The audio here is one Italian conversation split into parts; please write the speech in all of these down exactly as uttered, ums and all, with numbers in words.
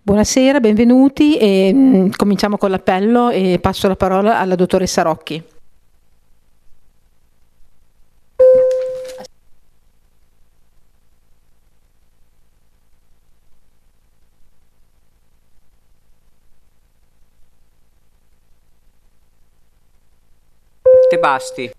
Buonasera, benvenuti e mh, cominciamo con l'appello e passo la parola alla dottoressa Rocchi. Te basti.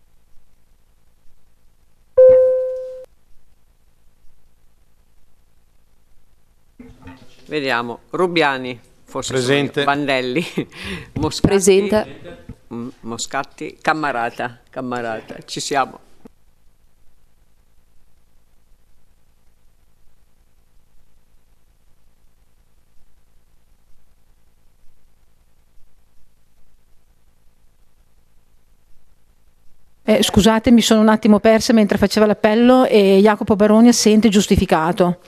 Vediamo, Rubiani, forse presente. sono io. Vandelli, Moscatti, Presenta. mm, Moscatti, Cammarata, Cammarata, ci siamo. Eh, scusate, mi sono un attimo persa mentre faceva l'appello e Jacopo Baroni assente giustificato.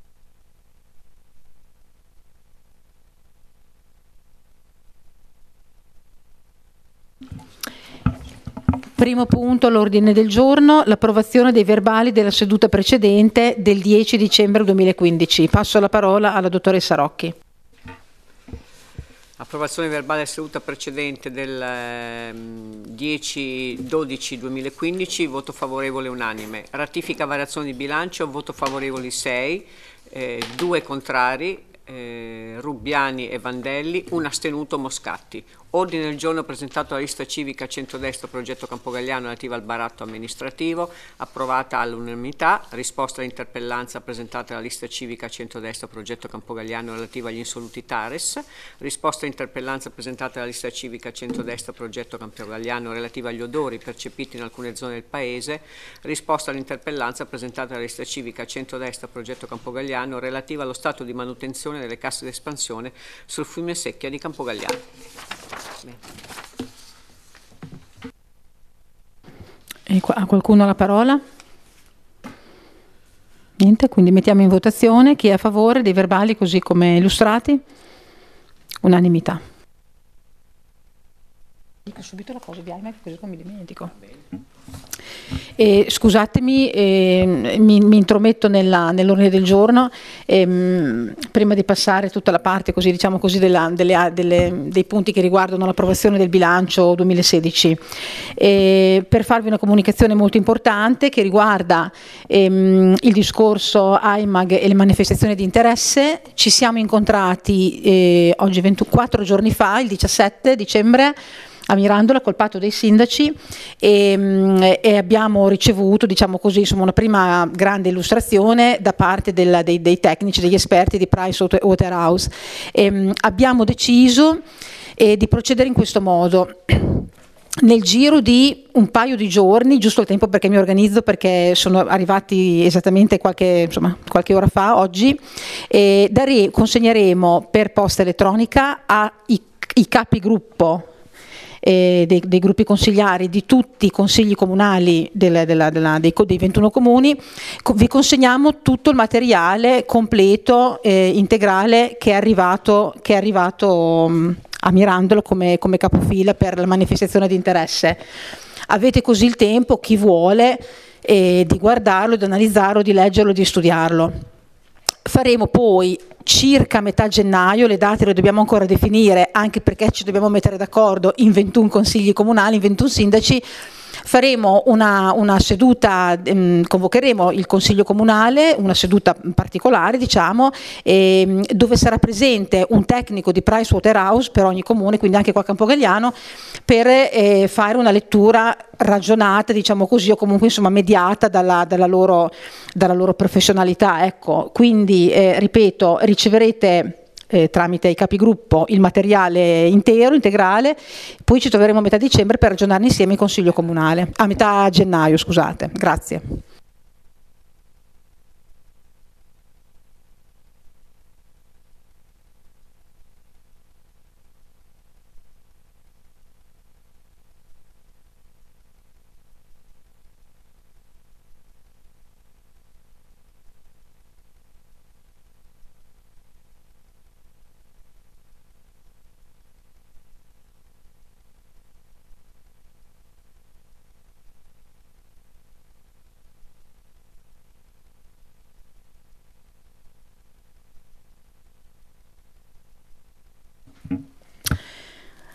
Primo punto all'ordine del giorno, l'approvazione dei verbali della seduta precedente del dieci dicembre duemilaquindici. Passo la parola alla dottoressa Rocchi. Approvazione verbale della seduta precedente del ehm, dieci dodici duemilaquindici, voto favorevole unanime. Ratifica variazioni di bilancio, voto favorevoli sei, eh, due contrari, eh, Rubbiani e Vandelli, un astenuto Moscatti. Ordine del giorno presentato alla lista civica centrodestra progetto Campogalliano relativa al baratto amministrativo, approvata all'unanimità. Risposta all'interpellanza presentata alla lista civica centrodestra progetto Campogalliano relativa agli insoluti Tares. Risposta all'interpellanza presentata alla lista civica centrodestra progetto Campogalliano relativa agli odori percepiti in alcune zone del paese. Risposta all'interpellanza presentata alla lista civica centrodestra progetto Campogalliano relativa allo stato di manutenzione delle casse d'espansione sul fiume Secchia di Campogalliano. E qua, ha qualcuno la parola? Niente, quindi mettiamo in votazione chi è a favore dei verbali così come illustrati. Unanimità. Dico subito la cosa di iMac così come mi dimentico. E, scusatemi, eh, mi, mi intrometto nella, nell'ordine del giorno, ehm, prima di passare tutta la parte così, diciamo così, della, delle, delle, dei punti che riguardano l'approvazione del bilancio duemilasedici, eh, per farvi una comunicazione molto importante che riguarda ehm, il discorso iMag e le manifestazioni di interesse. Ci siamo incontrati eh, oggi ventiquattro giorni fa, il diciassette dicembre, a Mirandola col patto dei sindaci e, e abbiamo ricevuto, diciamo così, insomma, una prima grande illustrazione da parte della, dei, dei tecnici, degli esperti di Pricewaterhouse. E, abbiamo deciso eh, di procedere in questo modo. Nel giro di un paio di giorni, giusto il tempo perché mi organizzo, perché sono arrivati esattamente qualche, insomma, qualche ora fa, oggi, e dare, consegneremo per posta elettronica ai i capigruppo Eh, dei, dei gruppi consigliari di tutti i consigli comunali del, della, della, dei, dei ventuno comuni, co- vi consegniamo tutto il materiale completo, eh, integrale che è arrivato, che è arrivato mh, a Mirandolo come, come capofila per la manifestazione di interesse. Avete così il tempo, chi vuole, eh, di guardarlo, di analizzarlo, di leggerlo, di studiarlo. Faremo poi circa a metà gennaio, le date le dobbiamo ancora definire anche perché ci dobbiamo mettere d'accordo in ventuno consigli comunali, in ventuno sindaci. Faremo una, una seduta, ehm, convocheremo il Consiglio Comunale, una seduta particolare diciamo, ehm, dove sarà presente un tecnico di Pricewaterhouse per ogni comune, quindi anche qua a Campogalliano, per eh, fare una lettura ragionata, diciamo così, o comunque insomma mediata dalla, dalla, loro, dalla loro professionalità. Ecco. Quindi, eh, ripeto, riceverete Eh, tramite i capigruppo il materiale intero, integrale, poi ci troveremo a metà dicembre per ragionarne insieme in Consiglio Comunale, a metà gennaio, scusate. Grazie.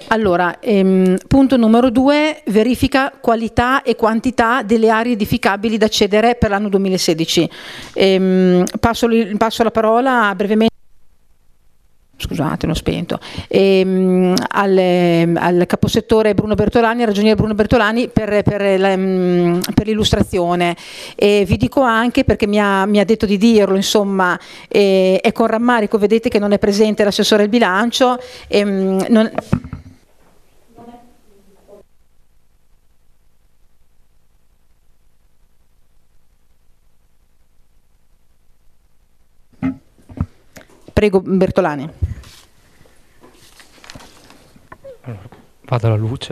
Allora, ehm, punto numero due, verifica qualità e quantità delle aree edificabili da cedere per l'anno duemilasedici. Ehm, passo, passo la parola brevemente. Scusate, l'ho spento, ehm, al, al caposettore Bruno Bertolani, al ragioniere Bruno Bertolani per, per, la, per l'illustrazione. E vi dico anche, perché mi ha, mi ha detto di dirlo, insomma, eh, è con rammarico, vedete che non è presente l'assessore al bilancio. Ehm, non, Prego Bertolani. Allora, vado alla luce.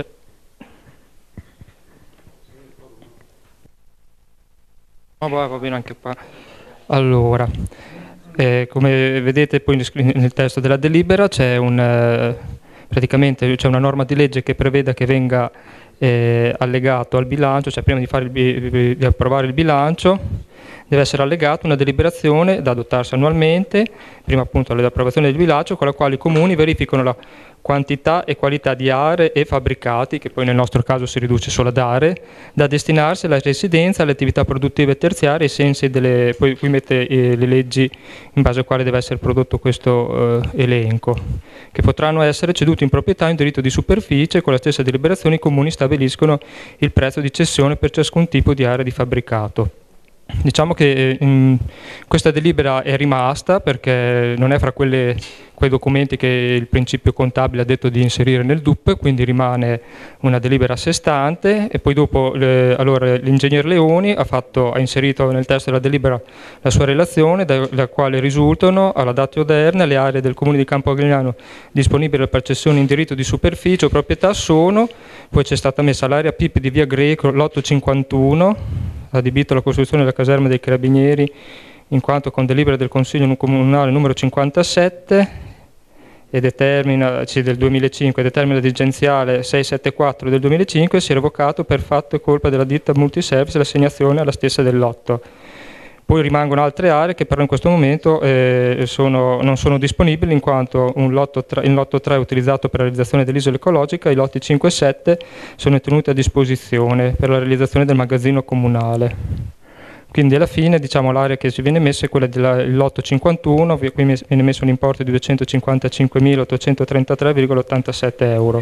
Oh, va bene anche qua. Allora, eh, come vedete poi nel testo della delibera c'è un, eh, praticamente c'è una norma di legge che prevede che venga eh, allegato al bilancio, cioè prima di, fare il, di approvare il bilancio deve essere allegata una deliberazione da adottarsi annualmente, prima appunto all'approvazione del bilancio, con la quale i comuni verificano la quantità e qualità di aree e fabbricati, che poi nel nostro caso si riduce solo ad aree, da destinarsi alla residenza, alle attività produttive terziarie, ai sensi delle, poi qui mette eh, le leggi in base al quale deve essere prodotto questo eh, elenco, che potranno essere ceduti in proprietà in diritto di superficie. Con la stessa deliberazione i comuni stabiliscono il prezzo di cessione per ciascun tipo di area di fabbricato. Diciamo che mh, questa delibera è rimasta perché non è fra quelle, quei documenti che il principio contabile ha detto di inserire nel D U P, quindi rimane una delibera a sé stante. E poi dopo le, allora, l'ingegner Leoni ha, fatto, ha inserito nel testo della delibera la sua relazione, da, da quale risultano alla data odierna le aree del comune di Campogliano disponibili per cessione in diritto di superficie o proprietà sono, poi c'è stata messa l'area P I P di via Greco l'otto cinquantuno, adibito alla costruzione della caserma dei Carabinieri, in quanto con delibera del Consiglio Comunale numero cinquantasette e determina, cioè, del duemilacinque, determina dirigenziale seicentosettantaquattro del duemilacinque, si è revocato per fatto e colpa della ditta Multiservice l'assegnazione alla stessa del lotto. Poi rimangono altre aree che però in questo momento eh, sono, non sono disponibili, in quanto un lotto tre, il lotto tre è utilizzato per la realizzazione dell'isola ecologica, i lotti cinque e sette sono tenuti a disposizione per la realizzazione del magazzino comunale. Quindi alla fine, diciamo, l'area che ci viene messa è quella del lotto cinquantuno, qui viene messo un importo di duecentocinquantacinquemilaottocentotrentatré virgola ottantasette euro.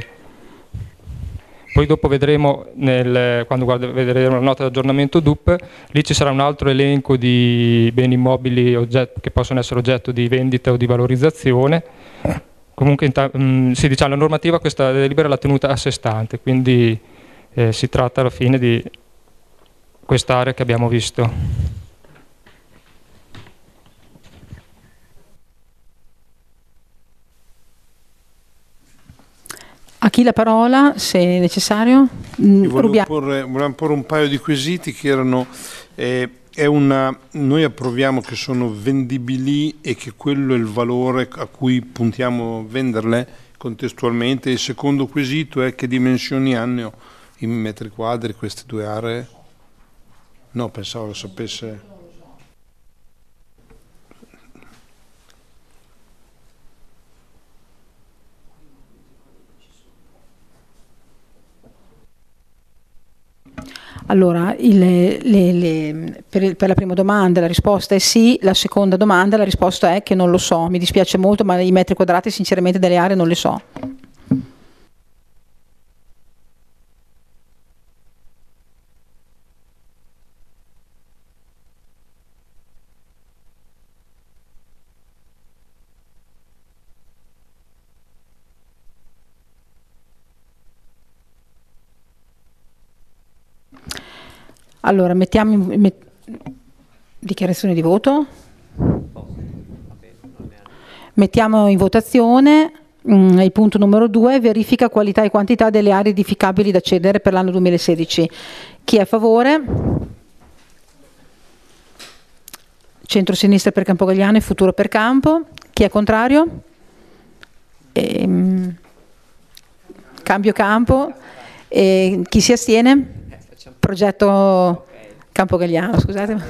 Poi dopo vedremo, nel, quando guarda, vedremo la nota di aggiornamento D U P, lì ci sarà un altro elenco di beni immobili oggetto, che possono essere oggetto di vendita o di valorizzazione. Comunque mh, sì, diciamo, la normativa questa delibera l'ha tenuta a sé stante, quindi eh, si tratta alla fine di quest'area che abbiamo visto. A chi la parola, se necessario? Io volevo porre, volevo porre un paio di quesiti che erano, eh, è una, noi approviamo che sono vendibili e che quello è il valore a cui puntiamo a venderle contestualmente. Il secondo quesito è che dimensioni hanno in metri quadri queste due aree? No, pensavo lo sapesse. Allora, il, le, le, per, il, per la prima domanda la risposta è sì, la seconda domanda la risposta è che non lo so, mi dispiace molto, ma i metri quadrati sinceramente delle aree non le so. Allora, mettiamo in, met, dichiarazione di voto. Mettiamo in votazione mh, il punto numero due, verifica qualità e quantità delle aree edificabili da cedere per l'anno duemilasedici. Chi è a favore? Centro-sinistra per Campogalliano e Futuro per Campo. Chi è contrario? Ehm, cambio campo. E chi si astiene? Progetto Campogalliano, scusate.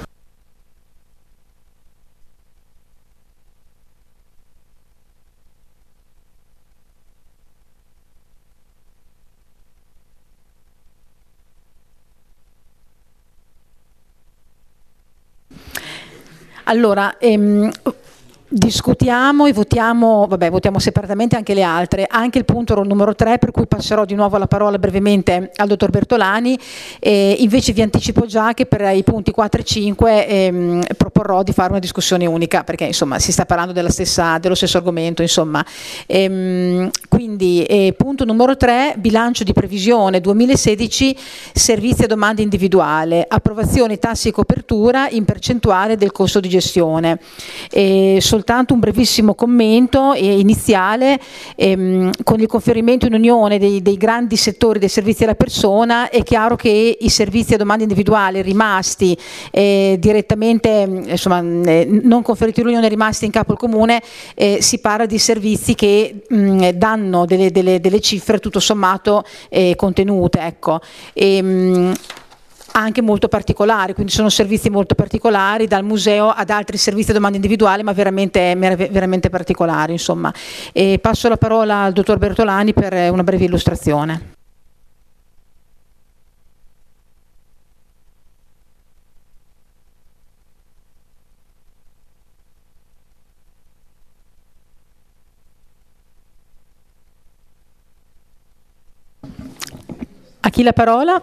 Allora, ehm, discutiamo e votiamo, vabbè, votiamo separatamente anche le altre, anche il punto numero tre, per cui passerò di nuovo la parola brevemente al dottor Bertolani. Eh, invece vi anticipo già che per i punti quattro e cinque ehm, proporrò di fare una discussione unica, perché insomma si sta parlando della stessa, dello stesso argomento, insomma. Ehm, quindi eh, punto numero tre, bilancio di previsione duemilasedici, servizi a domanda individuale, approvazione tassi e copertura in percentuale del costo di gestione. Eh, soltanto un brevissimo commento eh, iniziale, ehm, con il conferimento in unione dei, dei grandi settori dei servizi alla persona. È chiaro che i servizi a domanda individuale rimasti eh, direttamente, insomma, eh, non conferiti in unione, rimasti in capo al comune, eh, si parla di servizi che mh, danno delle, delle, delle cifre tutto sommato eh, contenute, ecco. E, mh, anche molto particolari, quindi sono servizi molto particolari, dal museo ad altri servizi a domanda individuale, ma veramente, veramente particolari, insomma. E passo la parola al dottor Bertolani per una breve illustrazione. A chi la parola?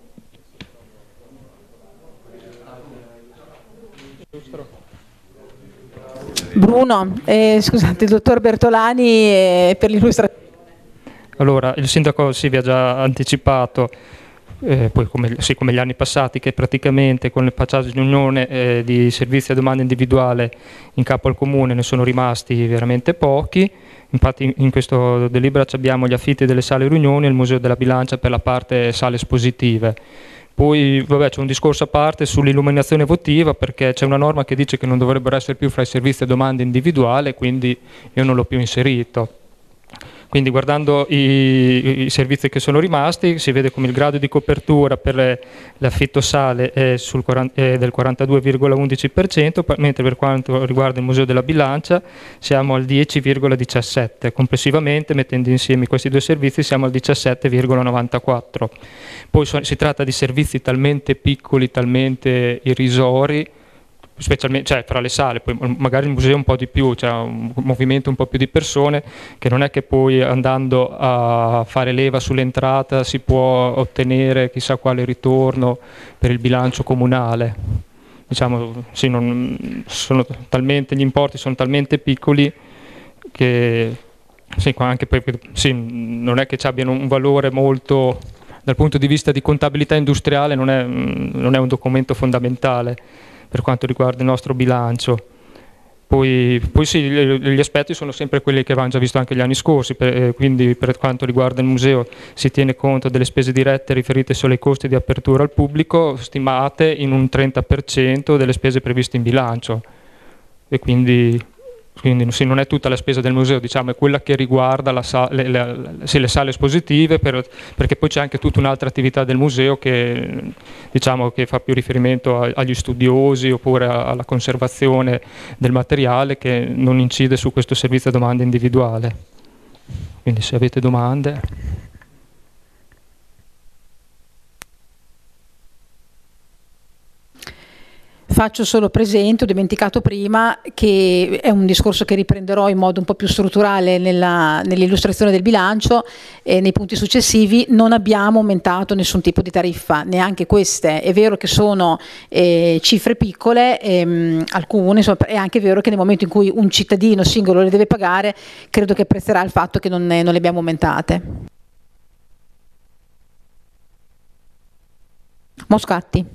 Bruno, eh, scusate, il dottor Bertolani eh, per l'illustrazione. Allora, il sindaco si vi ha già anticipato, eh, poi come, sì, come gli anni passati, che praticamente con il passaggio di unione eh, di servizi a domanda individuale in capo al comune ne sono rimasti veramente pochi. Infatti in questo delibera abbiamo gli affitti delle sale riunioni e il Museo della Bilancia per la parte sale espositive. Poi vabbè, c'è un discorso a parte sull'illuminazione votiva, perché c'è una norma che dice che non dovrebbero essere più fra i servizi a domanda individuale, quindi io non l'ho più inserito. Quindi guardando i, i servizi che sono rimasti si vede come il grado di copertura per l'affitto sale è, sul quaranta, è del quarantadue virgola undici per cento, mentre per quanto riguarda il Museo della Bilancia siamo al dieci virgola diciassette per cento. Complessivamente, mettendo insieme questi due servizi, siamo al diciassette virgola novantaquattro per cento. Poi so, si tratta di servizi talmente piccoli, talmente irrisori, specialmente, cioè fra le sale, poi magari il museo un po' di più, c'è cioè un movimento un po' più di persone, che non è che poi andando a fare leva sull'entrata si può ottenere chissà quale ritorno per il bilancio comunale. Diciamo, sì, non, sono talmente, gli importi sono talmente piccoli che sì, anche poi, sì, non è che ci abbiano un valore molto, dal punto di vista di contabilità industriale non è, non è un documento fondamentale per quanto riguarda il nostro bilancio. Poi, poi sì, gli aspetti sono sempre quelli che avevamo già visto anche gli anni scorsi, per, eh, quindi per quanto riguarda il museo si tiene conto delle spese dirette riferite solo ai costi di apertura al pubblico, stimate in un trenta per cento delle spese previste in bilancio. E quindi, quindi sì, non è tutta la spesa del museo, diciamo, è quella che riguarda la sa- le, le, sì, le sale espositive, per, perché poi c'è anche tutta un'altra attività del museo che, diciamo, che fa più riferimento a, agli studiosi oppure a, alla conservazione del materiale, che non incide su questo servizio a domanda individuale. Quindi se avete domande... Faccio solo presente, ho dimenticato prima, che è un discorso che riprenderò in modo un po' più strutturale nella, nell'illustrazione del bilancio e nei punti successivi. Non abbiamo aumentato nessun tipo di tariffa, neanche queste. È vero che sono eh, cifre piccole, ehm, alcune, insomma, è anche vero che nel momento in cui un cittadino singolo le deve pagare, credo che apprezzerà il fatto che non, ne, non le abbiamo aumentate. Moscatti.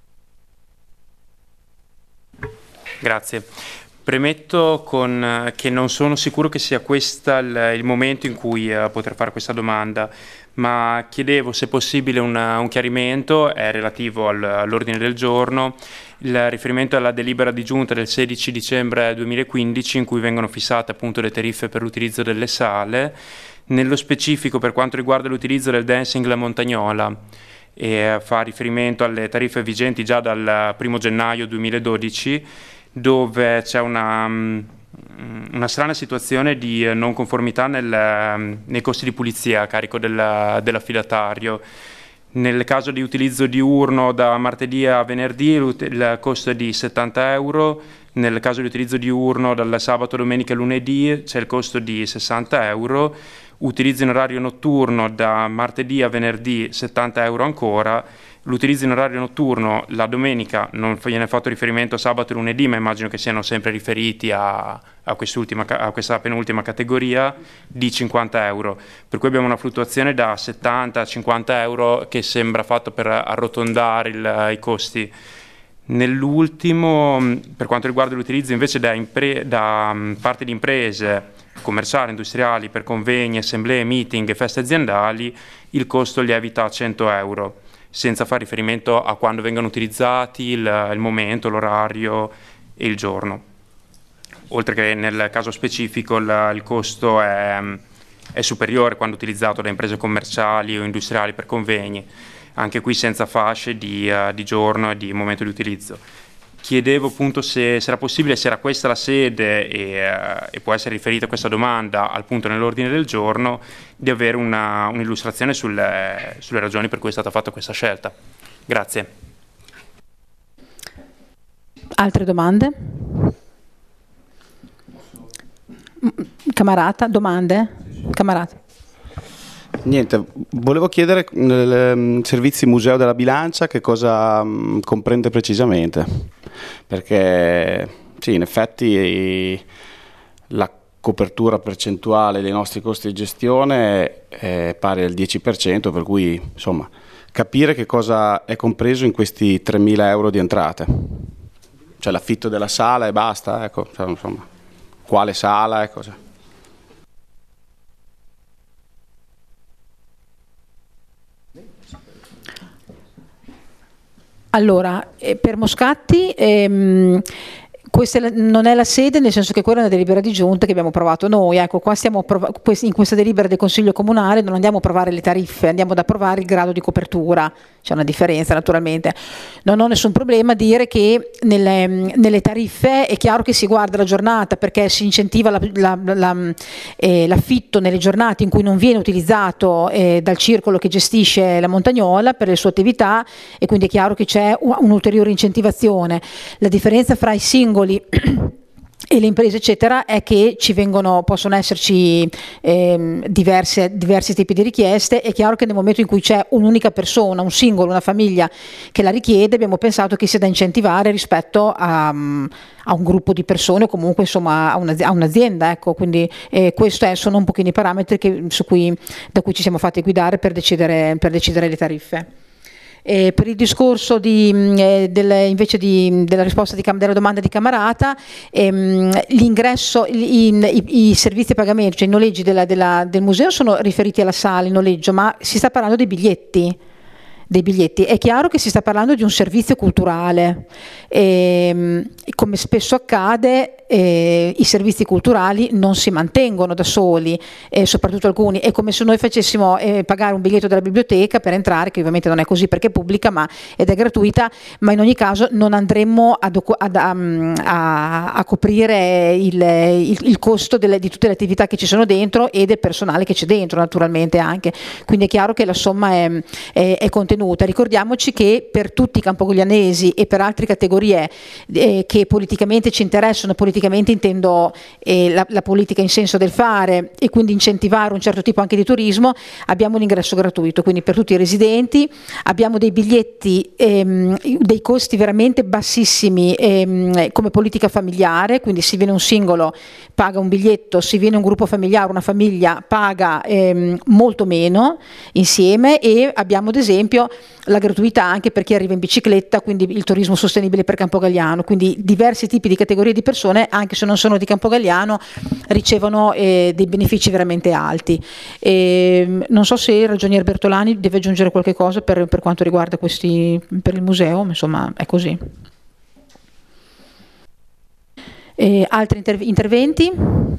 Grazie. Premetto con, che non sono sicuro che sia questo il, il momento in cui uh, poter fare questa domanda, ma chiedevo se possibile una, un chiarimento, è relativo al, all'ordine del giorno, il riferimento alla delibera di giunta del sedici dicembre duemilaquindici in cui vengono fissate appunto le tariffe per l'utilizzo delle sale, nello specifico per quanto riguarda l'utilizzo del dancing La Montagnola. E fa riferimento alle tariffe vigenti già dal primo gennaio duemiladodici, dove c'è una, una strana situazione di non conformità nel, nei costi di pulizia a carico del, dell'affidatario. Nel caso di utilizzo diurno da martedì a venerdì il costo è di settanta euro, Nel caso di utilizzo diurno dal sabato, domenica e lunedì c'è il costo di sessanta euro, utilizzo in orario notturno da martedì a venerdì settanta euro ancora, l'utilizzo in orario notturno la domenica non viene fatto riferimento a sabato e lunedì, ma immagino che siano sempre riferiti a, a, quest'ultima, a questa penultima categoria, di cinquanta euro, per cui abbiamo una fluttuazione da settanta a cinquanta euro che sembra fatto per arrotondare il, i costi. Nell'ultimo, per quanto riguarda l'utilizzo invece da, impre- da parte di imprese commerciali, industriali, per convegni, assemblee, meeting e feste aziendali, il costo lievita a cento euro, senza fare riferimento a quando vengono utilizzati, il, il momento, l'orario e il giorno. Oltre che nel caso specifico il, il costo è, è superiore quando utilizzato da imprese commerciali o industriali per convegni, anche qui senza fasce di, uh, di giorno e di momento di utilizzo. Chiedevo appunto se, se era possibile, se era questa la sede e, uh, e può essere riferita questa domanda al punto nell'ordine del giorno, di avere una, un'illustrazione sulle, sulle ragioni per cui è stata fatta questa scelta. Grazie. Altre domande? Camarata, domande? Camarata. Niente, volevo chiedere nel servizi Museo della Bilancia che cosa mh, comprende precisamente, perché sì, in effetti la copertura percentuale dei nostri costi di gestione è pari al dieci per cento, per cui insomma capire che cosa è compreso in questi tremila euro di entrate, cioè l'affitto della sala e basta, ecco, cioè, insomma, quale sala e cosa. Allora, eh, per Moscatti ehm, questa non è la sede, nel senso che quella è una delibera di giunta che abbiamo approvato noi. Ecco, qua stiamo prov- in questa delibera del Consiglio Comunale non andiamo a approvare le tariffe, andiamo ad approvare il grado di copertura. C'è una differenza naturalmente. Non ho nessun problema a dire che nelle, nelle tariffe è chiaro che si guarda la giornata, perché si incentiva la, la, la, eh, l'affitto nelle giornate in cui non viene utilizzato eh, dal circolo che gestisce la Montagnola per le sue attività, e quindi è chiaro che c'è un'ulteriore incentivazione. La differenza fra i singoli e le imprese eccetera è che ci vengono, possono esserci eh, diverse, diversi tipi di richieste. È chiaro che nel momento in cui c'è un'unica persona, un singolo, una famiglia che la richiede, abbiamo pensato che sia da incentivare rispetto a, a un gruppo di persone o comunque insomma a, una, a un'azienda, ecco. Quindi eh, questi sono un pochino i parametri che, su cui, da cui ci siamo fatti guidare per decidere, per decidere le tariffe. Eh, per il discorso di, eh, del, invece di, della risposta di, della domanda di Camarata, ehm, l'ingresso, i, i, i servizi a pagamento, cioè i noleggi della, della, del museo sono riferiti alla sala, il noleggio, ma si sta parlando dei biglietti. dei biglietti. È chiaro che si sta parlando di un servizio culturale e, come spesso accade, eh, i servizi culturali non si mantengono da soli, eh, soprattutto alcuni. È come se noi facessimo eh, pagare un biglietto della biblioteca per entrare, che ovviamente non è così perché è pubblica ma, ed è gratuita, ma in ogni caso non andremmo ad, ad, a, a coprire il, il, il costo delle, di tutte le attività che ci sono dentro e del personale che c'è dentro naturalmente anche. Quindi è chiaro che la somma è, è, è contenuta. Ricordiamoci che per tutti i campogoglianesi e per altre categorie eh, che politicamente ci interessano, politicamente intendo eh, la, la politica in senso del fare e quindi incentivare un certo tipo anche di turismo, abbiamo l'ingresso gratuito, quindi per tutti i residenti abbiamo dei biglietti, ehm, dei costi veramente bassissimi ehm, come politica familiare, quindi se viene un singolo paga un biglietto, se viene un gruppo familiare, una famiglia paga ehm, molto meno insieme, e abbiamo ad esempio la gratuità anche per chi arriva in bicicletta, quindi il turismo sostenibile per Campogalliano, quindi diversi tipi di categorie di persone, anche se non sono di Campogalliano, ricevono eh, dei benefici veramente alti. E, non so se il ragionier Bertolani deve aggiungere qualche cosa per, per quanto riguarda questi, per il museo, insomma è così. E, altri inter- interventi?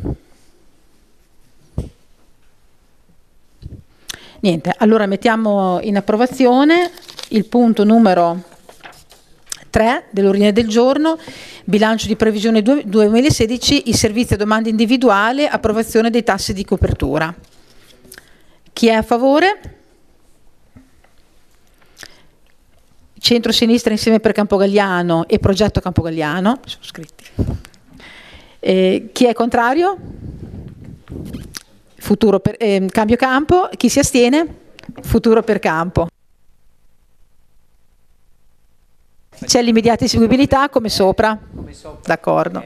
Niente, allora mettiamo in approvazione il punto numero tre dell'ordine del giorno, bilancio di previsione duemilasedici, i servizi a domanda individuale, approvazione dei tassi di copertura. Chi è a favore? Centro-sinistra Insieme per Campogalliano e Progetto Campogalliano, sono scritti. Eh, chi è contrario? Futuro per, eh, Cambio Campo. Chi si astiene? Futuro per Campo. C'è l'immediata eseguibilità come sopra? Come sopra. D'accordo.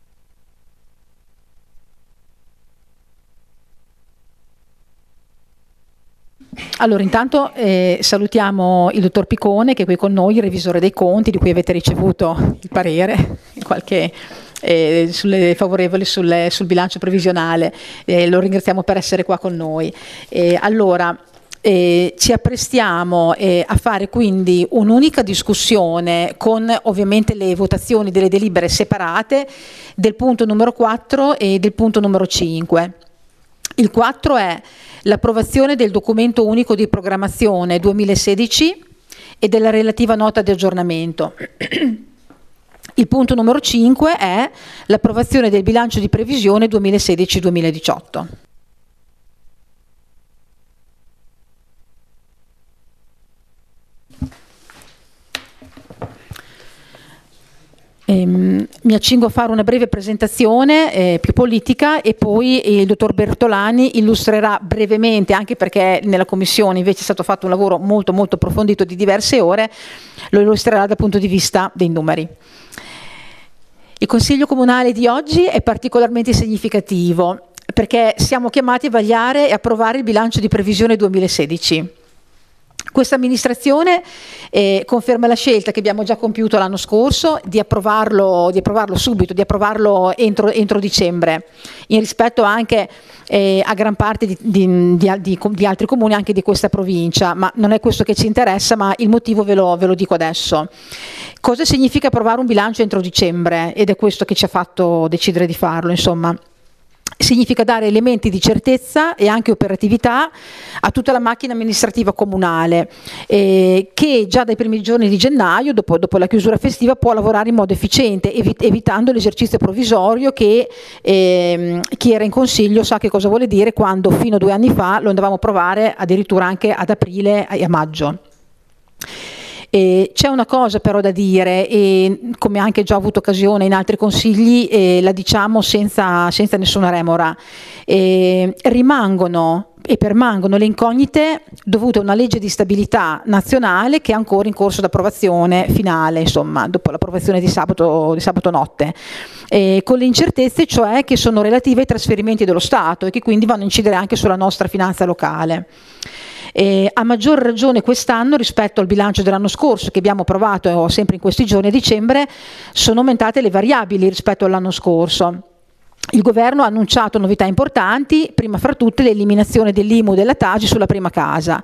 Allora, intanto eh, salutiamo il dottor Piccone, che è qui con noi, il revisore dei conti, di cui avete ricevuto il parere, qualche eh, sulle, favorevole sulle, sul bilancio previsionale. Eh, lo ringraziamo per essere qua con noi. Eh, allora, eh, ci apprestiamo eh, a fare quindi un'unica discussione con ovviamente le votazioni delle delibere separate del punto numero quattro e del punto numero cinque. Il quattro è l'approvazione del documento unico di programmazione duemilasedici e della relativa nota di aggiornamento. Il punto numero cinque è l'approvazione del bilancio di previsione duemilasedici duemiladiciotto. Ehm, mi accingo a fare una breve presentazione eh, più politica e poi il dottor Bertolani illustrerà brevemente, anche perché nella commissione invece è stato fatto un lavoro molto molto approfondito di diverse ore, lo illustrerà dal punto di vista dei numeri. Il Consiglio Comunale di oggi è particolarmente significativo perché siamo chiamati a vagliare e approvare il bilancio di previsione duemilasedici. Questa amministrazione eh, conferma la scelta che abbiamo già compiuto l'anno scorso di approvarlo, di approvarlo subito, di approvarlo entro, entro dicembre, in rispetto anche eh, a gran parte di, di, di, di, di altri comuni anche di questa provincia, ma non è questo che ci interessa, ma il motivo ve lo, ve lo dico adesso. Cosa significa approvare un bilancio entro dicembre? Ed è questo che ci ha fatto decidere di farlo, insomma. Significa dare elementi di certezza e anche operatività a tutta la macchina amministrativa comunale eh, che già dai primi giorni di gennaio, dopo, dopo la chiusura festiva, può lavorare in modo efficiente, evi- evitando l'esercizio provvisorio che eh, chi era in consiglio sa che cosa vuole dire quando fino a due anni fa lo andavamo a provare addirittura anche ad aprile e a maggio. Eh, c'è una cosa però da dire, e come anche già ho avuto occasione in altri consigli, eh, la diciamo senza, senza nessuna remora, eh, rimangono e permangono le incognite dovute a una legge di stabilità nazionale che è ancora in corso d'approvazione finale, insomma, dopo l'approvazione di sabato, di sabato notte, eh, con le incertezze cioè che sono relative ai trasferimenti dello Stato e che quindi vanno a incidere anche sulla nostra finanza locale. Eh, a maggior ragione quest'anno rispetto al bilancio dell'anno scorso che abbiamo approvato sempre in questi giorni a dicembre, sono aumentate le variabili rispetto all'anno scorso. Il governo ha annunciato novità importanti, prima fra tutte l'eliminazione dell'I M U e della Tagi sulla prima casa.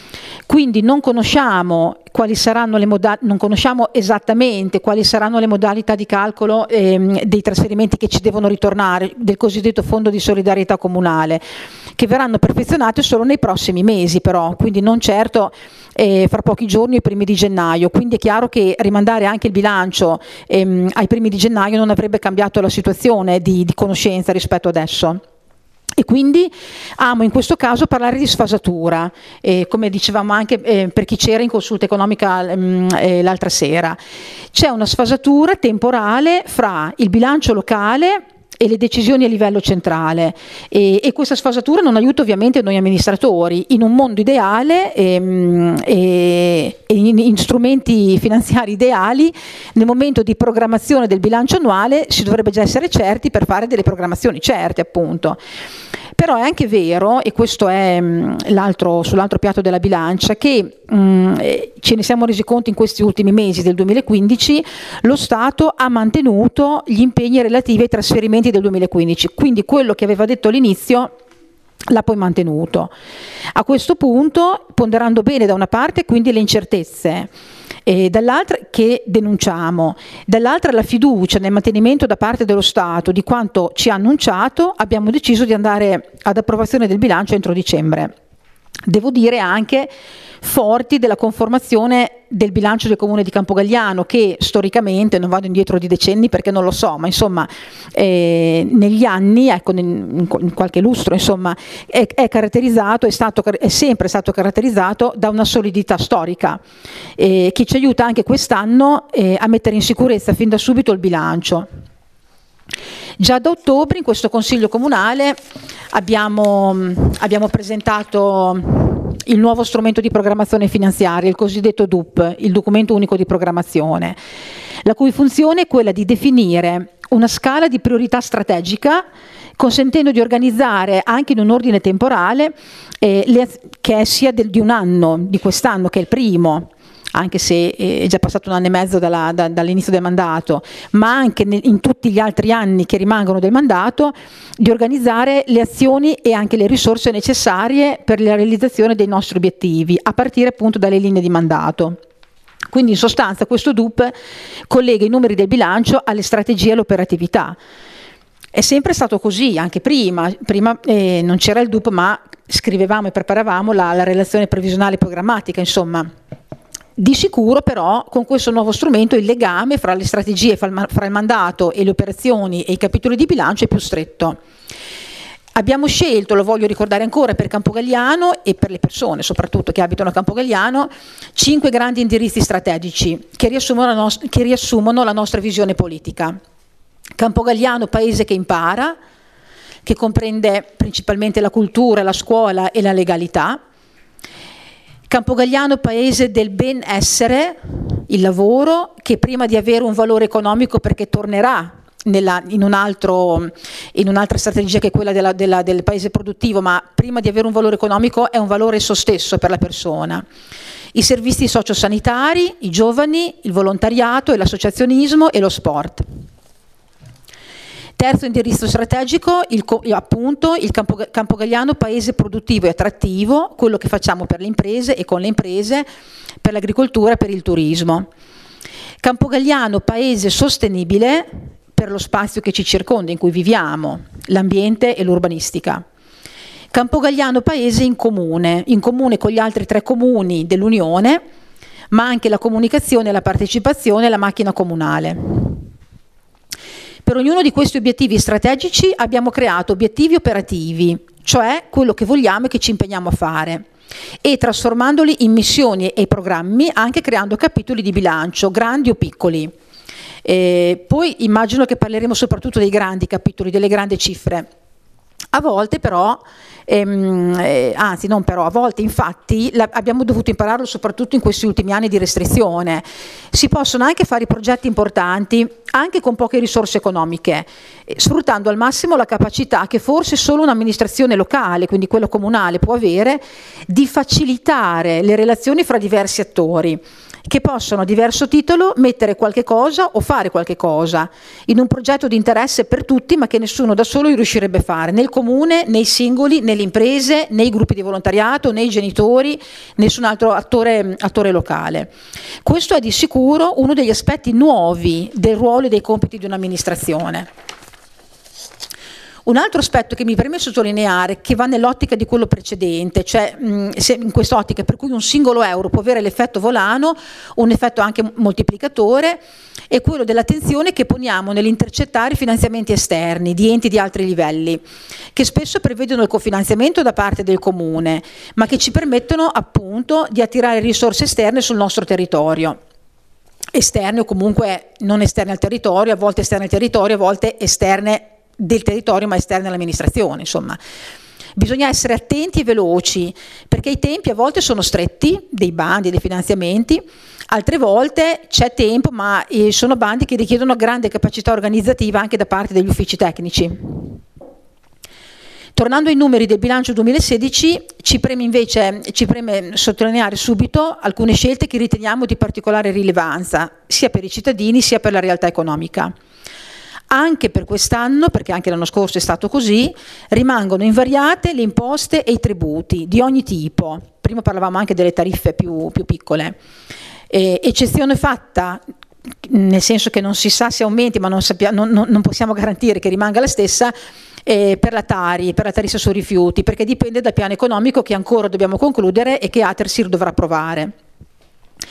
Quindi non conosciamo quali saranno le moda- non conosciamo esattamente quali saranno le modalità di calcolo ehm, dei trasferimenti che ci devono ritornare del cosiddetto fondo di solidarietà comunale, che verranno perfezionate solo nei prossimi mesi però, quindi non certo eh, fra pochi giorni, i primi di gennaio. Quindi è chiaro che rimandare anche il bilancio ehm, ai primi di gennaio non avrebbe cambiato la situazione di, di conoscenza rispetto adesso. E quindi amo in questo caso parlare di sfasatura, eh, come dicevamo anche eh, per chi c'era in consulta economica ehm, eh, l'altra sera. C'è una sfasatura temporale fra il bilancio locale e le decisioni a livello centrale e, e questa sfasatura non aiuta ovviamente noi amministratori. In un mondo ideale ehm, e, e in, in strumenti finanziari ideali, nel momento di programmazione del bilancio annuale si dovrebbe già essere certi per fare delle programmazioni certe, appunto. Però è anche vero, e questo è mh, l'altro, sull'altro piatto della bilancia, che mh, ce ne siamo resi conto in questi ultimi mesi del duemilaquindici, lo Stato ha mantenuto gli impegni relativi ai trasferimenti del duemilaquindici, quindi quello che aveva detto all'inizio l'ha poi mantenuto. A questo punto, ponderando bene da una parte quindi le incertezze, e dall'altra che denunciamo, dall'altra la fiducia nel mantenimento da parte dello Stato di quanto ci ha annunciato, abbiamo deciso di andare ad approvazione del bilancio entro dicembre. Devo dire anche forti della conformazione del bilancio del comune di Campogalliano, che storicamente, non vado indietro di decenni perché non lo so, ma insomma eh, negli anni, ecco, in, in qualche lustro, insomma, è, è caratterizzato, è, stato, è sempre stato caratterizzato da una solidità storica eh, che ci aiuta anche quest'anno eh, a mettere in sicurezza fin da subito il bilancio. Già da ottobre in questo Consiglio Comunale abbiamo, abbiamo presentato il nuovo strumento di programmazione finanziaria, il cosiddetto D U P, il documento unico di programmazione, la cui funzione è quella di definire una scala di priorità strategica, consentendo di organizzare anche in un ordine temporale eh, le, che sia del, di un anno, di quest'anno che è il primo, anche se è già passato un anno e mezzo dalla, da, dall'inizio del mandato, ma anche nel, in tutti gli altri anni che rimangono del mandato, di organizzare le azioni e anche le risorse necessarie per la realizzazione dei nostri obiettivi, a partire appunto dalle linee di mandato. Quindi in sostanza questo D U P collega i numeri del bilancio alle strategie e all'operatività. È sempre stato così, anche prima, prima eh, non c'era il D U P, ma scrivevamo e preparavamo la, la relazione previsionale programmatica, insomma. Di sicuro però con questo nuovo strumento il legame fra le strategie, fra il mandato e le operazioni e i capitoli di bilancio è più stretto. Abbiamo scelto, lo voglio ricordare ancora, per Campogalliano e per le persone soprattutto che abitano a Campogalliano, cinque grandi indirizzi strategici che riassumono la, nos- che riassumono la nostra visione politica. Campogalliano, paese che impara, che comprende principalmente la cultura, la scuola e la legalità. Campogalliano, paese del benessere, il lavoro, che prima di avere un valore economico, perché tornerà nella, in, un altro, in un'altra strategia che è quella della, della, del paese produttivo, ma prima di avere un valore economico è un valore esso stesso per la persona. I servizi sociosanitari, i giovani, il volontariato e l'associazionismo e lo sport. Terzo indirizzo strategico, il, appunto il Campo, Campogalliano paese produttivo e attrattivo, quello che facciamo per le imprese e con le imprese, per l'agricoltura e per il turismo. Campogalliano paese sostenibile per lo spazio che ci circonda, in cui viviamo, l'ambiente e l'urbanistica. Campogalliano paese in comune, in comune con gli altri tre comuni dell'Unione, ma anche la comunicazione, la partecipazione e la macchina comunale. Per ognuno di questi obiettivi strategici abbiamo creato obiettivi operativi, cioè quello che vogliamo e che ci impegniamo a fare, e trasformandoli in missioni e programmi, anche creando capitoli di bilancio, grandi o piccoli. E poi immagino che parleremo soprattutto dei grandi capitoli, delle grandi cifre. A volte però, ehm, eh, anzi non però, a volte infatti la, abbiamo dovuto impararlo soprattutto in questi ultimi anni di restrizione. Si possono anche fare progetti importanti, anche con poche risorse economiche, eh, sfruttando al massimo la capacità che forse solo un'amministrazione locale, quindi quella comunale, può avere, di facilitare le relazioni fra diversi attori, che possono a diverso titolo mettere qualche cosa o fare qualche cosa in un progetto di interesse per tutti, ma che nessuno da solo riuscirebbe a fare, né il comune, né i singoli, né le imprese, né i gruppi di volontariato, né i genitori, nessun altro attore, attore locale. Questo è di sicuro uno degli aspetti nuovi del ruolo e dei compiti di un'amministrazione. Un altro aspetto che mi preme sottolineare, che va nell'ottica di quello precedente, cioè mh, se in quest'ottica per cui un singolo euro può avere l'effetto volano, un effetto anche moltiplicatore, è quello dell'attenzione che poniamo nell'intercettare finanziamenti esterni di enti di altri livelli, che spesso prevedono il cofinanziamento da parte del comune, ma che ci permettono appunto di attirare risorse esterne sul nostro territorio. Esterne o comunque non esterne al territorio, a volte esterne al territorio, a volte esterne del territorio ma esterne all'amministrazione, insomma. Bisogna essere attenti e veloci, perché i tempi a volte sono stretti, dei bandi, dei finanziamenti, altre volte c'è tempo, ma eh, sono bandi che richiedono grande capacità organizzativa anche da parte degli uffici tecnici. Tornando ai numeri del bilancio duemilasedici, ci preme invece ci preme sottolineare subito alcune scelte che riteniamo di particolare rilevanza, sia per i cittadini sia per la realtà economica. Anche per quest'anno, perché anche l'anno scorso è stato così, rimangono invariate le imposte e i tributi di ogni tipo. Prima parlavamo anche delle tariffe più, più piccole. Eh, eccezione fatta, nel senso che non si sa se aumenti, ma non, sappia, non, non, non possiamo garantire che rimanga la stessa, eh, per la Tari, per la tariffa sui rifiuti, perché dipende dal piano economico che ancora dobbiamo concludere e che Atersir dovrà approvare.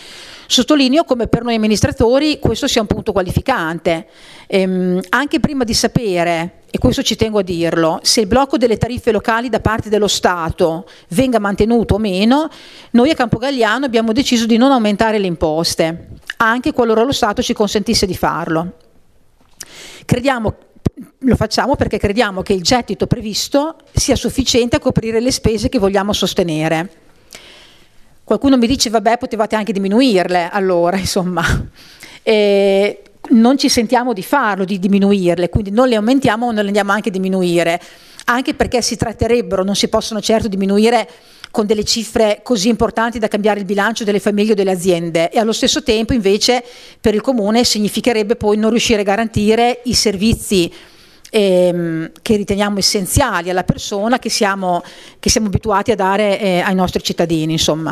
Sottolineo come per noi amministratori questo sia un punto qualificante, ehm, anche prima di sapere, e questo ci tengo a dirlo, se il blocco delle tariffe locali da parte dello Stato venga mantenuto o meno, noi a Campogalliano abbiamo deciso di non aumentare le imposte, anche qualora lo Stato ci consentisse di farlo. Crediamo, lo facciamo perché crediamo che il gettito previsto sia sufficiente a coprire le spese che vogliamo sostenere. Qualcuno mi dice, vabbè, potevate anche diminuirle, allora, insomma. E non ci sentiamo di farlo, di diminuirle, quindi non le aumentiamo o non le andiamo anche a diminuire, anche perché si tratterebbero, non si possono certo diminuire con delle cifre così importanti da cambiare il bilancio delle famiglie o delle aziende, e allo stesso tempo invece per il Comune significherebbe poi non riuscire a garantire i servizi ehm, che riteniamo essenziali alla persona, che siamo, che siamo abituati a dare eh, ai nostri cittadini, insomma.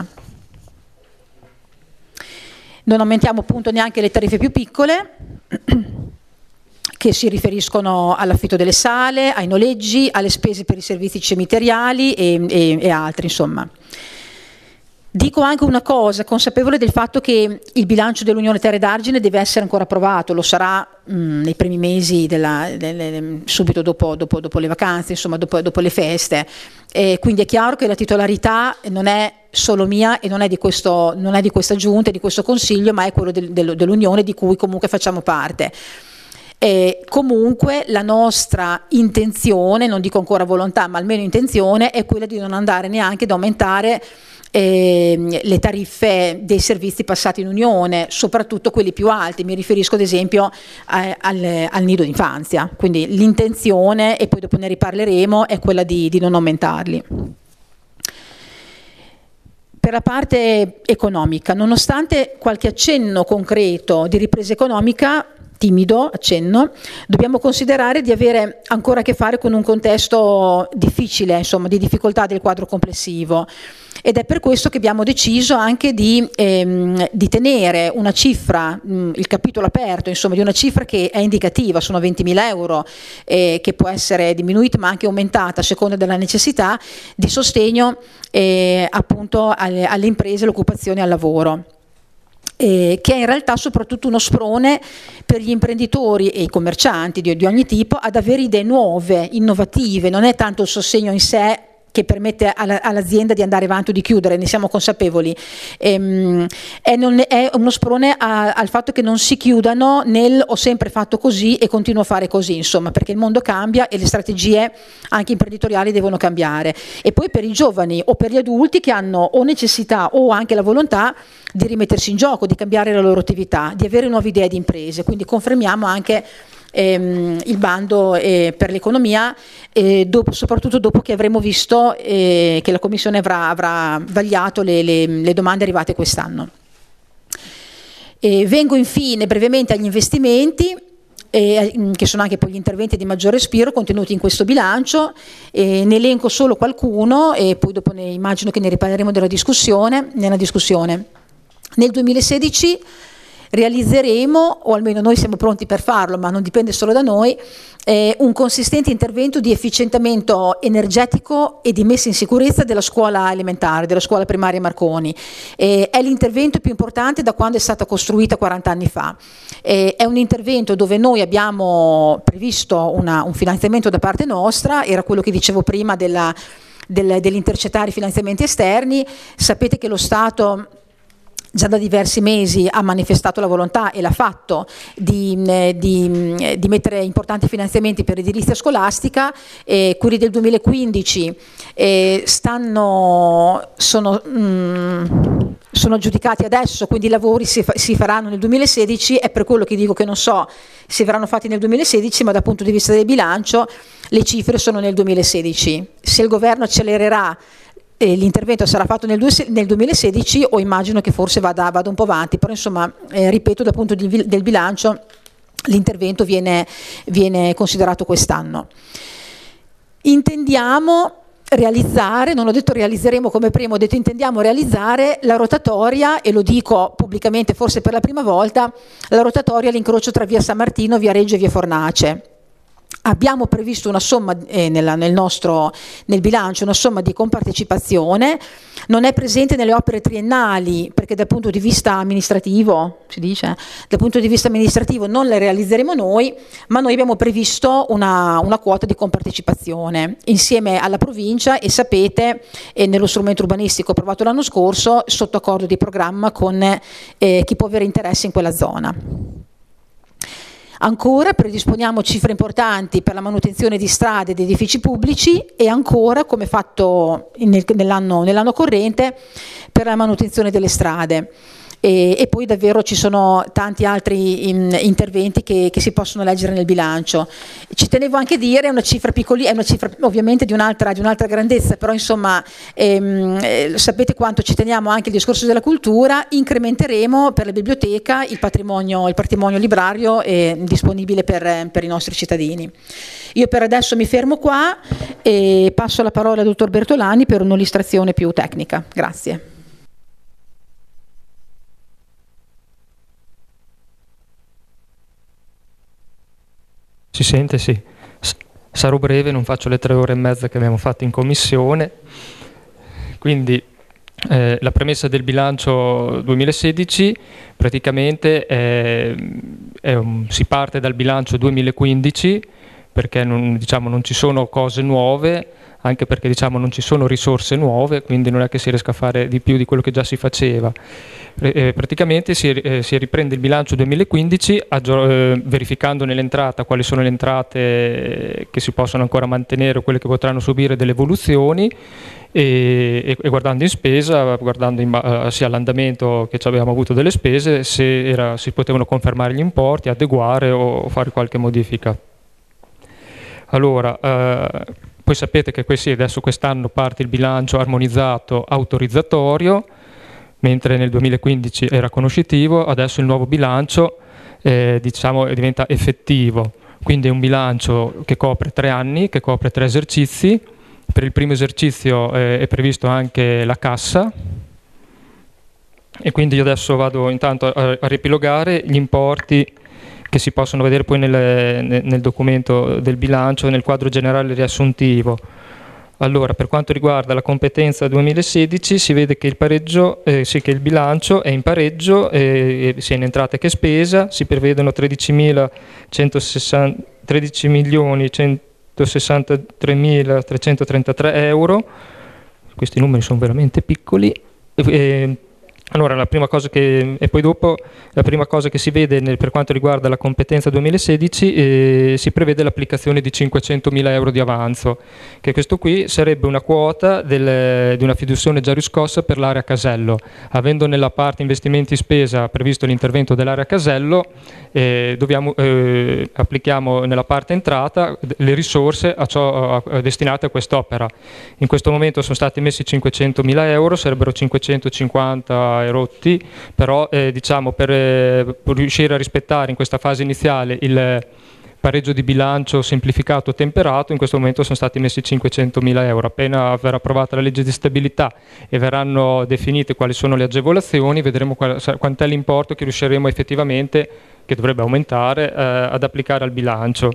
Non aumentiamo appunto neanche le tariffe più piccole, che si riferiscono all'affitto delle sale, ai noleggi, alle spese per i servizi cemiteriali e, e, e altri, insomma. Dico anche una cosa, consapevole del fatto che il bilancio dell'Unione Terre d'Argine deve essere ancora approvato, lo sarà mh, nei primi mesi, della, delle, subito dopo, dopo, dopo le vacanze, insomma dopo, dopo le feste, e quindi è chiaro che la titolarità non è solo mia e non è di, questo, non è di questa giunta, di questo consiglio, ma è quello del, del, dell'Unione di cui comunque facciamo parte. E comunque la nostra intenzione, non dico ancora volontà, ma almeno intenzione, è quella di non andare neanche ad aumentare eh, le tariffe dei servizi passati in Unione, soprattutto quelli più alti. Mi riferisco ad esempio eh, al, al nido d'infanzia, quindi l'intenzione, e poi dopo ne riparleremo, è quella di, di non aumentarli. Per la parte economica, nonostante qualche accenno concreto di ripresa economica, timido accenno, dobbiamo considerare di avere ancora a che fare con un contesto difficile, insomma, di difficoltà del quadro complessivo, ed è per questo che abbiamo deciso anche di, ehm, di tenere una cifra, mh, il capitolo aperto, insomma, di una cifra che è indicativa, sono ventimila euro, eh, che può essere diminuita ma anche aumentata a seconda della necessità di sostegno eh, appunto alle, alle imprese, all'occupazione e al lavoro. Eh, che è in realtà soprattutto uno sprone per gli imprenditori e i commercianti di, di ogni tipo ad avere idee nuove, innovative. Non è tanto il sostegno in sé che permette alla, all'azienda di andare avanti o di chiudere, ne siamo consapevoli, ehm, è, non, è uno sprone a, al fatto che non si chiudano nel ho sempre fatto così e continuo a fare così, insomma, perché il mondo cambia e le strategie anche imprenditoriali devono cambiare. E poi per i giovani o per gli adulti che hanno o necessità o anche la volontà di rimettersi in gioco, di cambiare la loro attività, di avere nuove idee di imprese, quindi confermiamo anche ehm, il bando eh, per l'economia, eh, dopo, soprattutto dopo che avremo visto eh, che la Commissione avrà, avrà vagliato le, le, le domande arrivate quest'anno. E vengo infine brevemente agli investimenti, eh, che sono anche poi gli interventi di maggior respiro contenuti in questo bilancio. Eh, ne elenco solo qualcuno e poi dopo ne, immagino che ne riparleremo della discussione, nella discussione. Nel duemilasedici realizzeremo, o almeno noi siamo pronti per farlo, ma non dipende solo da noi, eh, un consistente intervento di efficientamento energetico e di messa in sicurezza della scuola elementare, della scuola primaria Marconi. Eh, è l'intervento più importante da quando è stata costruita quaranta anni fa. Eh, è un intervento dove noi abbiamo previsto una, un finanziamento da parte nostra, era quello che dicevo prima della, del, dell'intercettare i finanziamenti esterni. Sapete che lo Stato già da diversi mesi ha manifestato la volontà, e l'ha fatto, di, di, di mettere importanti finanziamenti per l'edilizia scolastica. Eh, quelli del duemilaquindici eh, stanno, sono, mh, sono aggiudicati adesso, quindi i lavori si, fa, si faranno nel duemilasedici. È per quello che dico che non so se verranno fatti nel duemilasedici, ma dal punto di vista del bilancio le cifre sono nel duemilasedici. Se il governo accelererà e l'intervento sarà fatto nel, nel duemilasedici, o immagino che forse vada, vada un po' avanti, però insomma eh, ripeto, dal punto di, del bilancio l'intervento viene, viene considerato quest'anno. Intendiamo realizzare, non ho detto realizzeremo come prima, ho detto intendiamo realizzare la rotatoria, e lo dico pubblicamente forse per la prima volta, la rotatoria all'incrocio tra via San Martino, via Reggio e via Fornace. abbiamo previsto una somma eh, nella, nel nostro nel bilancio, una somma di compartecipazione, non è presente nelle opere triennali perché dal punto di vista amministrativo, si dice, dal punto di vista amministrativo non le realizzeremo noi, ma noi abbiamo previsto una, una quota di compartecipazione insieme alla provincia e sapete, eh, nello strumento urbanistico approvato l'anno scorso, sotto accordo di programma con eh, chi può avere interesse in quella zona. Ancora predisponiamo cifre importanti per la manutenzione di strade ed edifici pubblici e ancora, come fatto nel, nell'anno, nell'anno corrente, per la manutenzione delle strade. E, e poi davvero ci sono tanti altri in, interventi che, che si possono leggere nel bilancio. Ci tenevo anche a dire, è una cifra piccolina, è una cifra ovviamente di un'altra, di un'altra grandezza, però insomma ehm, eh, sapete quanto ci teniamo anche al discorso della cultura, incrementeremo per la biblioteca il patrimonio, il patrimonio librario eh, disponibile per, per i nostri cittadini. Io per adesso mi fermo qua e passo la parola al dottor Bertolani per un'illustrazione più tecnica. Grazie. Si sente? Sì. Sarò breve, non faccio le tre ore e mezza che abbiamo fatto in commissione. Quindi eh, la premessa del bilancio duemilasedici praticamente è, è un, si parte dal bilancio duemilaquindici perché non, diciamo, non ci sono cose nuove, anche perché diciamo, non ci sono risorse nuove, quindi non è che si riesca a fare di più di quello che già si faceva. Eh, praticamente si, eh, si riprende il bilancio duemilaquindici eh, verificando nell'entrata quali sono le entrate che si possono ancora mantenere o quelle che potranno subire delle evoluzioni e, e, e guardando in spesa, guardando in, uh, sia l'andamento che abbiamo avuto delle spese, se era, si potevano confermare gli importi, adeguare o fare qualche modifica. Allora, eh, poi sapete che questi, adesso quest'anno parte il bilancio armonizzato autorizzatorio, mentre nel duemilaquindici era conoscitivo, adesso il nuovo bilancio eh, diciamo, diventa effettivo, quindi è un bilancio che copre tre anni, che copre tre esercizi. Per il primo esercizio eh, è previsto anche la cassa e quindi io adesso vado intanto a, a riepilogare gli importi che si possono vedere poi nel, nel documento del bilancio, nel quadro generale riassuntivo. Allora, per quanto riguarda la competenza duemilasedici, si vede che il pareggio, eh, sì, che il bilancio è in pareggio, eh, sia in entrata che spesa, si prevedono tredici milioni centosessantatremila euro, questi numeri sono veramente piccoli. Eh, Allora, la prima cosa che, e poi dopo, la prima cosa che si vede nel, per quanto riguarda la competenza duemilasedici, eh, si prevede l'applicazione di cinquecentomila euro di avanzo, che questo qui sarebbe una quota del, di una fiduzione già riscossa per l'area Casello. Avendo nella parte investimenti spesa previsto l'intervento dell'area Casello, eh, dobbiamo, eh, applichiamo nella parte entrata le risorse a ciò, a, a, destinate a quest'opera. In questo momento sono stati messi cinquecentomila euro, sarebbero cinquecentocinquanta rotti, però eh, diciamo per, eh, per riuscire a rispettare in questa fase iniziale il pareggio di bilancio semplificato temperato, in questo momento sono stati messi cinquecentomila euro. Appena verrà approvata la legge di stabilità e verranno definite quali sono le agevolazioni, vedremo qual, quant'è l'importo che riusciremo effettivamente, che dovrebbe aumentare, eh, ad applicare al bilancio.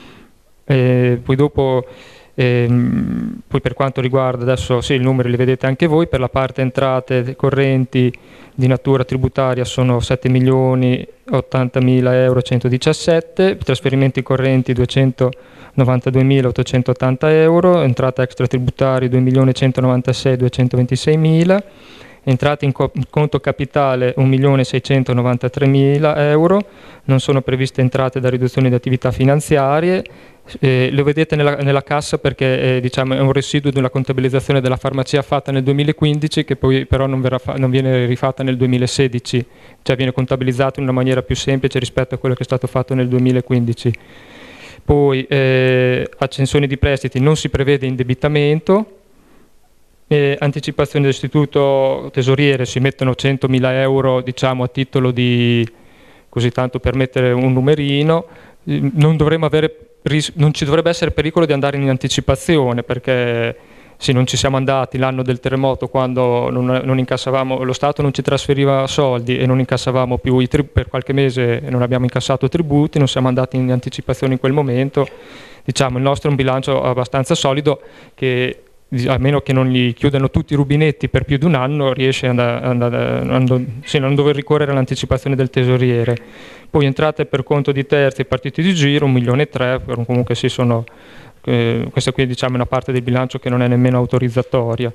E poi dopo Ehm, poi per quanto riguarda adesso, sì, i numeri li vedete anche voi, per la parte entrate correnti di natura tributaria sono sette milioni ottantamila euro centodiciassette, trasferimenti correnti duecentonovantaduemila ottocentottanta euro, entrate extratributarie due milioni centonovantasei duecentoventiseimila, entrate in, co- in conto capitale un milione seicentonovantatremila euro, non sono previste entrate da riduzione di attività finanziarie. Eh, lo vedete nella, nella cassa perché eh, diciamo, è un residuo di una contabilizzazione della farmacia fatta nel duemilaquindici che poi però non, verrà fa- non viene rifatta nel duemilasedici, cioè viene contabilizzato in una maniera più semplice rispetto a quello che è stato fatto nel duemilaquindici. Poi eh, accensioni di prestiti, non si prevede indebitamento, eh, anticipazione dell'istituto tesoriere, si mettono centomila euro diciamo, a titolo di, così tanto per mettere un numerino, non dovremmo avere non ci dovrebbe essere pericolo di andare in anticipazione perché sì, non ci siamo andati l'anno del terremoto quando non, non incassavamo, lo Stato non ci trasferiva soldi e non incassavamo più i tributi, per qualche mese non abbiamo incassato tributi, non siamo andati in anticipazione in quel momento. Diciamo, il nostro è un bilancio abbastanza solido che, a meno che non gli chiudano tutti i rubinetti per più di un anno, riesce a, a, a, a, sì, non dover ricorrere all'anticipazione del tesoriere. Poi entrate per conto di terzi e partiti di giro, un milione e tre, comunque sì, sono... Eh, questa qui diciamo, è una parte del bilancio che non è nemmeno autorizzatoria.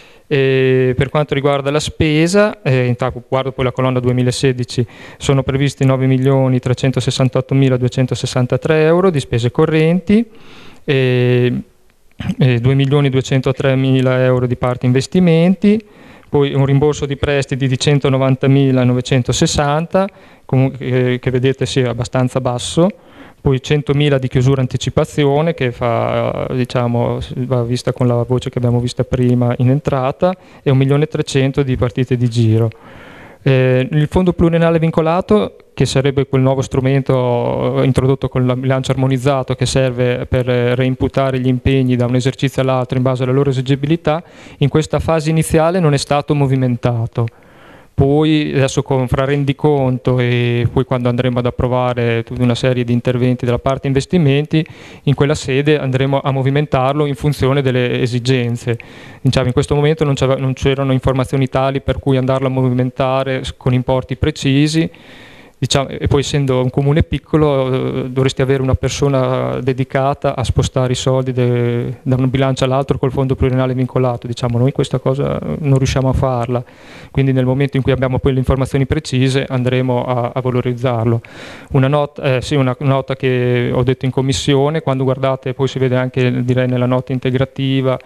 E per quanto riguarda la spesa, eh, intanto guardo poi la colonna duemilasedici, sono previsti nove milioni trecentosessantottomila duecentosessantatré euro di spese correnti, e, e due milioni duecentotremila euro di parte investimenti, poi un rimborso di prestiti di centonovantamila novecentosessanta, comunque, eh, che vedete sia sì, abbastanza basso, poi centomila di chiusura anticipazione che fa, diciamo, va vista con la voce che abbiamo vista prima in entrata, e un milione e trecento di partite di giro. Eh, il fondo pluriennale vincolato, che sarebbe quel nuovo strumento introdotto con il bilancio armonizzato che serve per reimputare gli impegni da un esercizio all'altro in base alla loro esigibilità, in questa fase iniziale non è stato movimentato. Poi adesso con, fra rendiconto e poi quando andremo ad approvare tutta una serie di interventi della parte investimenti, in quella sede andremo a movimentarlo in funzione delle esigenze. Diciamo, in questo momento non c'erano informazioni tali per cui andarlo a movimentare con importi precisi. Diciamo, e poi essendo un comune piccolo eh, dovresti avere una persona dedicata a spostare i soldi de, da un bilancio all'altro col fondo pluriennale vincolato. Diciamo, noi questa cosa non riusciamo a farla, quindi nel momento in cui abbiamo poi le informazioni precise andremo a, a valorizzarlo. Una nota, eh, sì, una nota che ho detto in commissione, quando guardate poi si vede anche direi nella nota integrativa.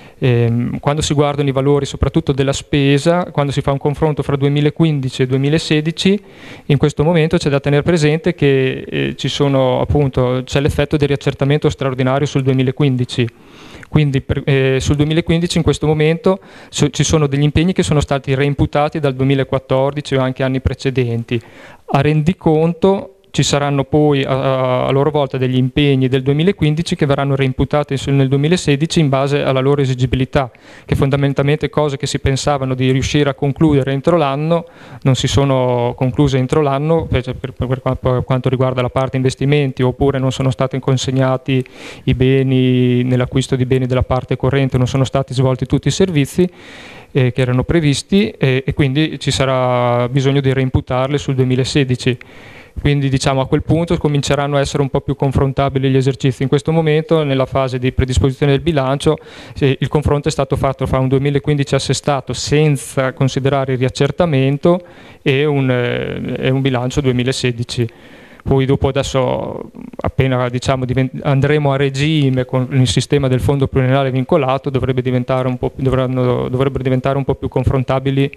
Eh, quando si guardano i valori soprattutto della spesa, quando si fa un confronto fra duemilaquindici e duemilasedici, in questo momento c'è da tenere presente che eh, ci sono, appunto, c'è l'effetto del riaccertamento straordinario sul duemilaquindici. Quindi per, eh, sul duemilaquindici in questo momento so, ci sono degli impegni che sono stati reimputati dal duemilaquattordici o anche anni precedenti. A rendiconto ci saranno poi a, a loro volta degli impegni del duemilaquindici che verranno reimputati nel duemilasedici in base alla loro esigibilità, che fondamentalmente cose che si pensavano di riuscire a concludere entro l'anno non si sono concluse entro l'anno per, per, per, per quanto riguarda la parte investimenti, oppure non sono stati consegnati i beni nell'acquisto di beni della parte corrente, non sono stati svolti tutti i servizi eh, che erano previsti e, e quindi ci sarà bisogno di reimputarle sul duemilasedici. Quindi diciamo a quel punto cominceranno a essere un po' più confrontabili gli esercizi. In questo momento, nella fase di predisposizione del bilancio, il confronto è stato fatto fra un duemilaquindici assestato senza considerare il riaccertamento e un, eh, un bilancio duemilasedici. Poi dopo adesso, appena diciamo, andremo a regime con il sistema del fondo pluriennale vincolato, dovrebbe diventare un po', dovranno, dovrebbero diventare un po' più confrontabili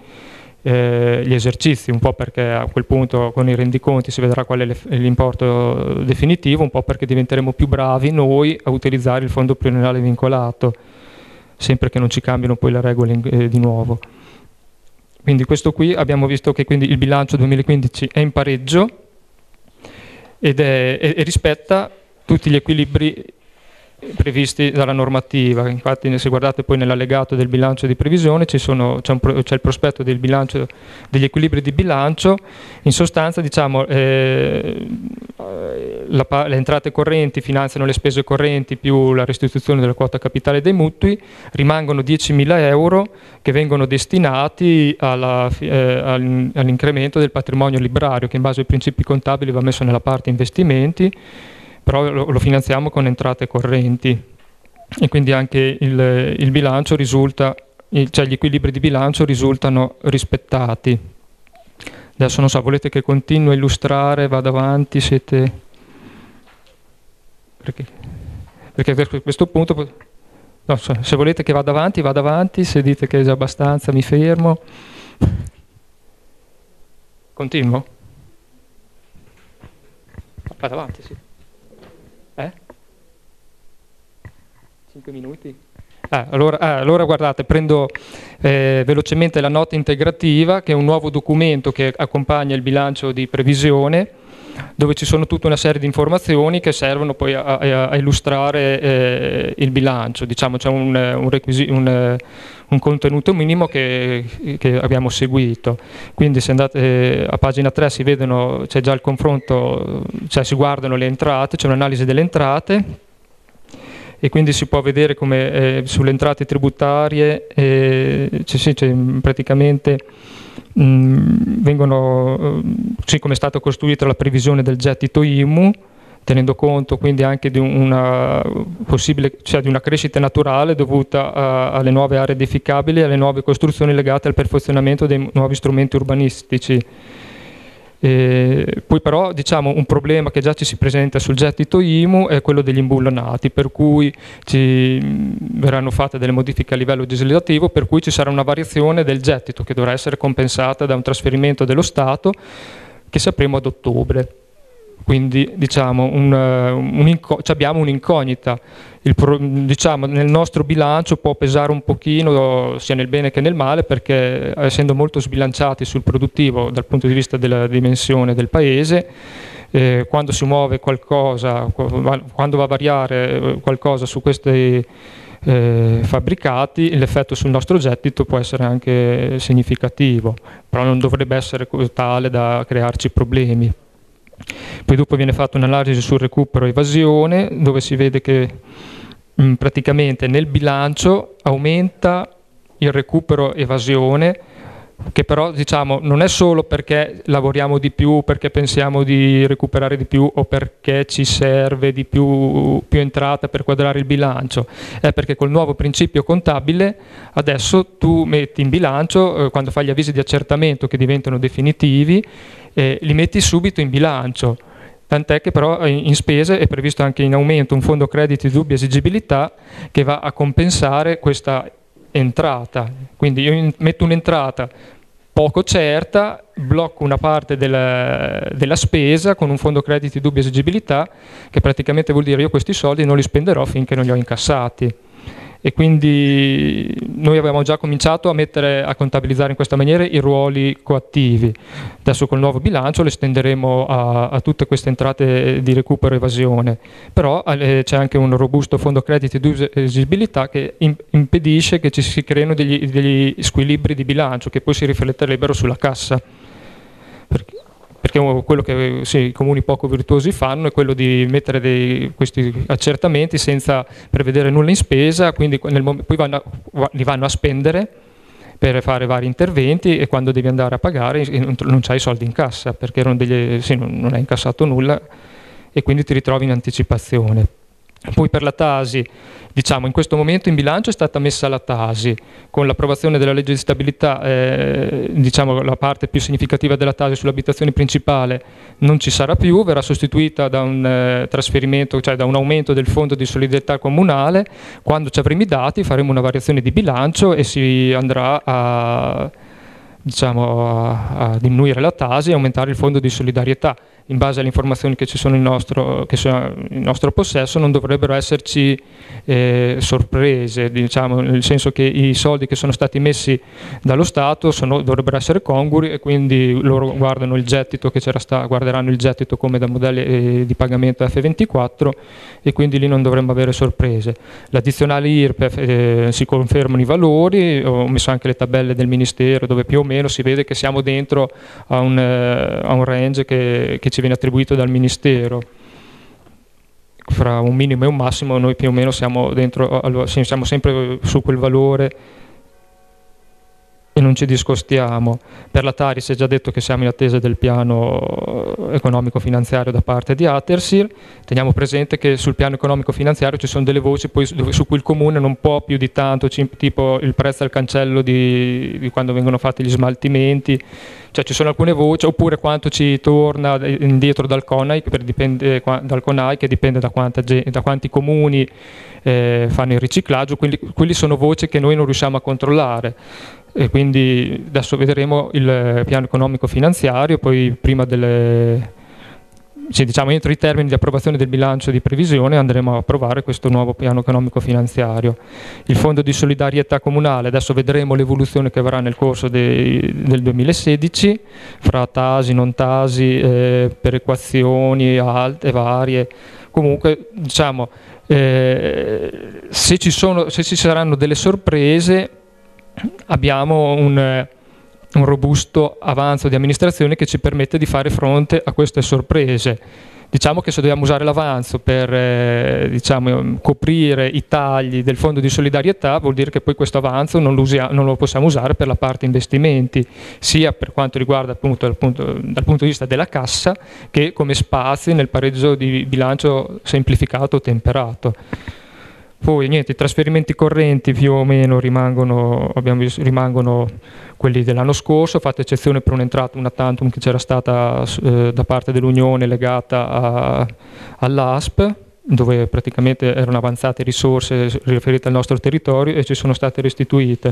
Eh, gli esercizi, un po' perché a quel punto con i rendiconti si vedrà qual è l'importo definitivo, un po' perché diventeremo più bravi noi a utilizzare il fondo pluriennale vincolato, sempre che non ci cambino poi le regole in, eh, di nuovo. Quindi questo qui abbiamo visto che quindi il bilancio duemilaquindici è in pareggio ed è, e, e rispetta tutti gli equilibri previsti dalla normativa. Infatti se guardate poi nell'allegato del bilancio di previsione ci sono, c'è, un, c'è il prospetto del bilancio, degli equilibri di bilancio. In sostanza diciamo eh, la, le entrate correnti finanziano le spese correnti più la restituzione della quota capitale dei mutui, rimangono diecimila euro che vengono destinati alla, eh, all'incremento del patrimonio librario che in base ai principi contabili va messo nella parte investimenti, però lo, lo finanziamo con entrate correnti e quindi anche il, il bilancio risulta, cioè gli equilibri di bilancio risultano rispettati. Adesso non so, volete che continui a illustrare, vado avanti, siete... Perché, perché a questo punto, no, se volete che vada avanti, vado avanti, se dite che è già abbastanza mi fermo. Continuo? Vado avanti, sì. Eh? cinque minuti? Ah, allora, ah, allora guardate, prendo eh, velocemente la nota integrativa, che è un nuovo documento che accompagna il bilancio di previsione dove ci sono tutta una serie di informazioni che servono poi a, a, a illustrare eh, il bilancio. Diciamo c'è un, un, requisi- un, un contenuto minimo che, che abbiamo seguito. Quindi se andate eh, a pagina tre si vedono, c'è già il confronto, cioè si guardano le entrate, c'è un'analisi delle entrate e quindi si può vedere come eh, sulle entrate tributarie eh, c'è, sì, c'è praticamente mh, vengono, sì, come è stata costruita la previsione del gettito I M U, tenendo conto quindi anche di una possibile, cioè di una crescita naturale dovuta a, alle nuove aree edificabili e alle nuove costruzioni legate al perfezionamento dei nuovi strumenti urbanistici. E poi però diciamo un problema che già ci si presenta sul gettito I M U è quello degli imbullonati, per cui ci verranno fatte delle modifiche a livello legislativo, per cui ci sarà una variazione del gettito che dovrà essere compensata da un trasferimento dello Stato che sapremo ad ottobre. Quindi diciamo un, un abbiamo un'incognita. Il pro, diciamo, nel nostro bilancio può pesare un pochino sia nel bene che nel male, perché essendo molto sbilanciati sul produttivo dal punto di vista della dimensione del paese, eh, quando si muove qualcosa, quando va a variare qualcosa su questi eh, fabbricati, l'effetto sul nostro gettito può essere anche significativo, però non dovrebbe essere tale da crearci problemi. Poi dopo viene fatta un'analisi sul recupero e evasione, dove si vede che mh, praticamente nel bilancio aumenta il recupero evasione, che però diciamo non è solo perché lavoriamo di più, perché pensiamo di recuperare di più o perché ci serve di più, più entrata per quadrare il bilancio, è perché col nuovo principio contabile adesso tu metti in bilancio, eh, quando fai gli avvisi di accertamento che diventano definitivi, eh, li metti subito in bilancio, tant'è che però in spese è previsto anche in aumento un fondo crediti di dubbia esigibilità che va a compensare questa entrata. Quindi io metto un'entrata poco certa, blocco una parte della, della spesa con un fondo crediti di dubbia esigibilità, che praticamente vuol dire io questi soldi non li spenderò finché non li ho incassati. E quindi noi avevamo già cominciato a mettere a contabilizzare in questa maniera i ruoli coattivi. Adesso col nuovo bilancio le estenderemo a, a tutte queste entrate di recupero e evasione, però eh, c'è anche un robusto fondo crediti di esigibilità che in, impedisce che ci si creino degli, degli squilibri di bilancio che poi si rifletterebbero sulla cassa. Perché, perché quello che sì, i comuni poco virtuosi fanno è quello di mettere dei, questi accertamenti senza prevedere nulla in spesa, quindi nel mom- poi vanno a, li vanno a spendere per fare vari interventi e quando devi andare a pagare non, non c'hai i soldi in cassa perché non, degli, sì, non, non hai incassato nulla e quindi ti ritrovi in anticipazione. Poi per la Tasi, diciamo in questo momento in bilancio è stata messa la Tasi, con l'approvazione della legge di stabilità eh, diciamo la parte più significativa della Tasi sull'abitazione principale non ci sarà più, verrà sostituita da un eh, trasferimento, cioè da un aumento del fondo di solidarietà comunale. Quando ci avremo i dati faremo una variazione di bilancio e si andrà a, diciamo, a, a diminuire la Tasi e aumentare il fondo di solidarietà. In base alle informazioni che ci sono in nostro, che sono in nostro possesso non dovrebbero esserci eh, sorprese, diciamo, nel senso che i soldi che sono stati messi dallo Stato sono, dovrebbero essere congrui e quindi loro guardano il gettito che c'era sta, guarderanno il gettito come da modelli eh, di pagamento F ventiquattro e quindi lì non dovremmo avere sorprese. L'addizionale I R P E F eh, si confermano i valori, ho messo anche le tabelle del Ministero dove più o meno si vede che siamo dentro a un, eh, a un range che, che ci viene attribuito dal Ministero. Fra un minimo e un massimo noi più o meno siamo dentro, siamo sempre su quel valore e non ci discostiamo. Per la Tari si è già detto che siamo in attesa del piano economico-finanziario da parte di Atersir. Teniamo presente che sul piano economico-finanziario ci sono delle voci poi su cui il Comune non può più di tanto, tipo il prezzo al cancello di, di quando vengono fatti gli smaltimenti, cioè ci sono alcune voci, oppure quanto ci torna indietro dal CONAI, per dipende, dal CONAI che dipende da, quanta, da quanti comuni eh, fanno il riciclaggio, quindi quelli sono voci che noi non riusciamo a controllare. E quindi adesso vedremo il piano economico finanziario, poi prima delle, sì, diciamo, entro i termini di approvazione del bilancio di previsione andremo a approvare questo nuovo piano economico finanziario. Il fondo di solidarietà comunale, adesso vedremo l'evoluzione che avrà nel corso dei, del duemilasedici, fra tasi, non tasi, eh, perequazioni alte, varie. Comunque, diciamo, eh, se, ci sono, se ci saranno delle sorprese, abbiamo un... un robusto avanzo di amministrazione che ci permette di fare fronte a queste sorprese. Diciamo che se dobbiamo usare l'avanzo per eh, diciamo, coprire i tagli del fondo di solidarietà, vuol dire che poi questo avanzo non lo, usia, non lo possiamo usare per la parte investimenti, sia per quanto riguarda appunto dal punto, dal punto di vista della cassa, che come spazi nel pareggio di bilancio semplificato o temperato. Poi niente, i trasferimenti correnti più o meno rimangono, abbiamo visto, rimangono quelli dell'anno scorso, fatta eccezione per un'entrata, una tantum che c'era stata eh, da parte dell'Unione legata a, all'A S P, dove praticamente erano avanzate risorse riferite al nostro territorio e ci sono state restituite.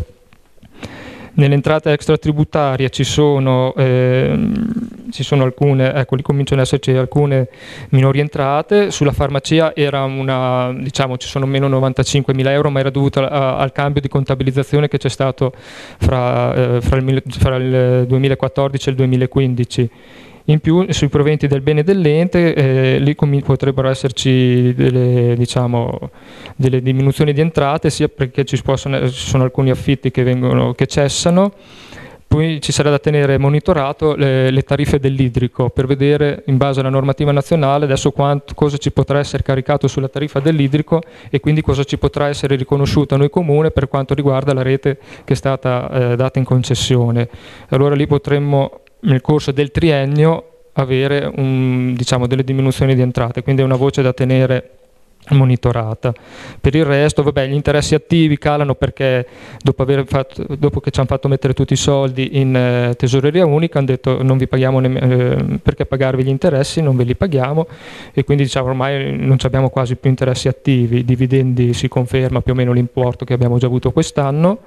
Nelle entrate extratributarie ci sono, eh, ci sono alcune, ecco, lì cominciano ad esserci alcune minori entrate. Sulla farmacia era una, diciamo, ci sono meno novantacinquemila euro, ma era dovuta a, al cambio di contabilizzazione che c'è stato fra, eh, fra, il, fra il duemilaquattordici e il duemilaquindici. In più sui proventi del bene dell'ente eh, lì potrebbero esserci delle, diciamo, delle diminuzioni di entrate, sia perché ci, possono, ci sono alcuni affitti che, vengono, che cessano, poi ci sarà da tenere monitorato le, le tariffe dell'idrico per vedere in base alla normativa nazionale adesso quanto, cosa ci potrà essere caricato sulla tariffa dell'idrico e quindi cosa ci potrà essere riconosciuto a noi comune per quanto riguarda la rete che è stata eh, data in concessione. Allora lì potremmo nel corso del triennio avere un, diciamo, delle diminuzioni di entrate, quindi è una voce da tenere monitorata. Per il resto, vabbè, gli interessi attivi calano perché dopo, aver fatto, dopo che ci hanno fatto mettere tutti i soldi in eh, tesoreria unica hanno detto non vi paghiamo eh, perché pagarvi gli interessi, non ve li paghiamo e quindi diciamo ormai non abbiamo quasi più interessi attivi, i dividendi si conferma più o meno l'importo che abbiamo già avuto quest'anno.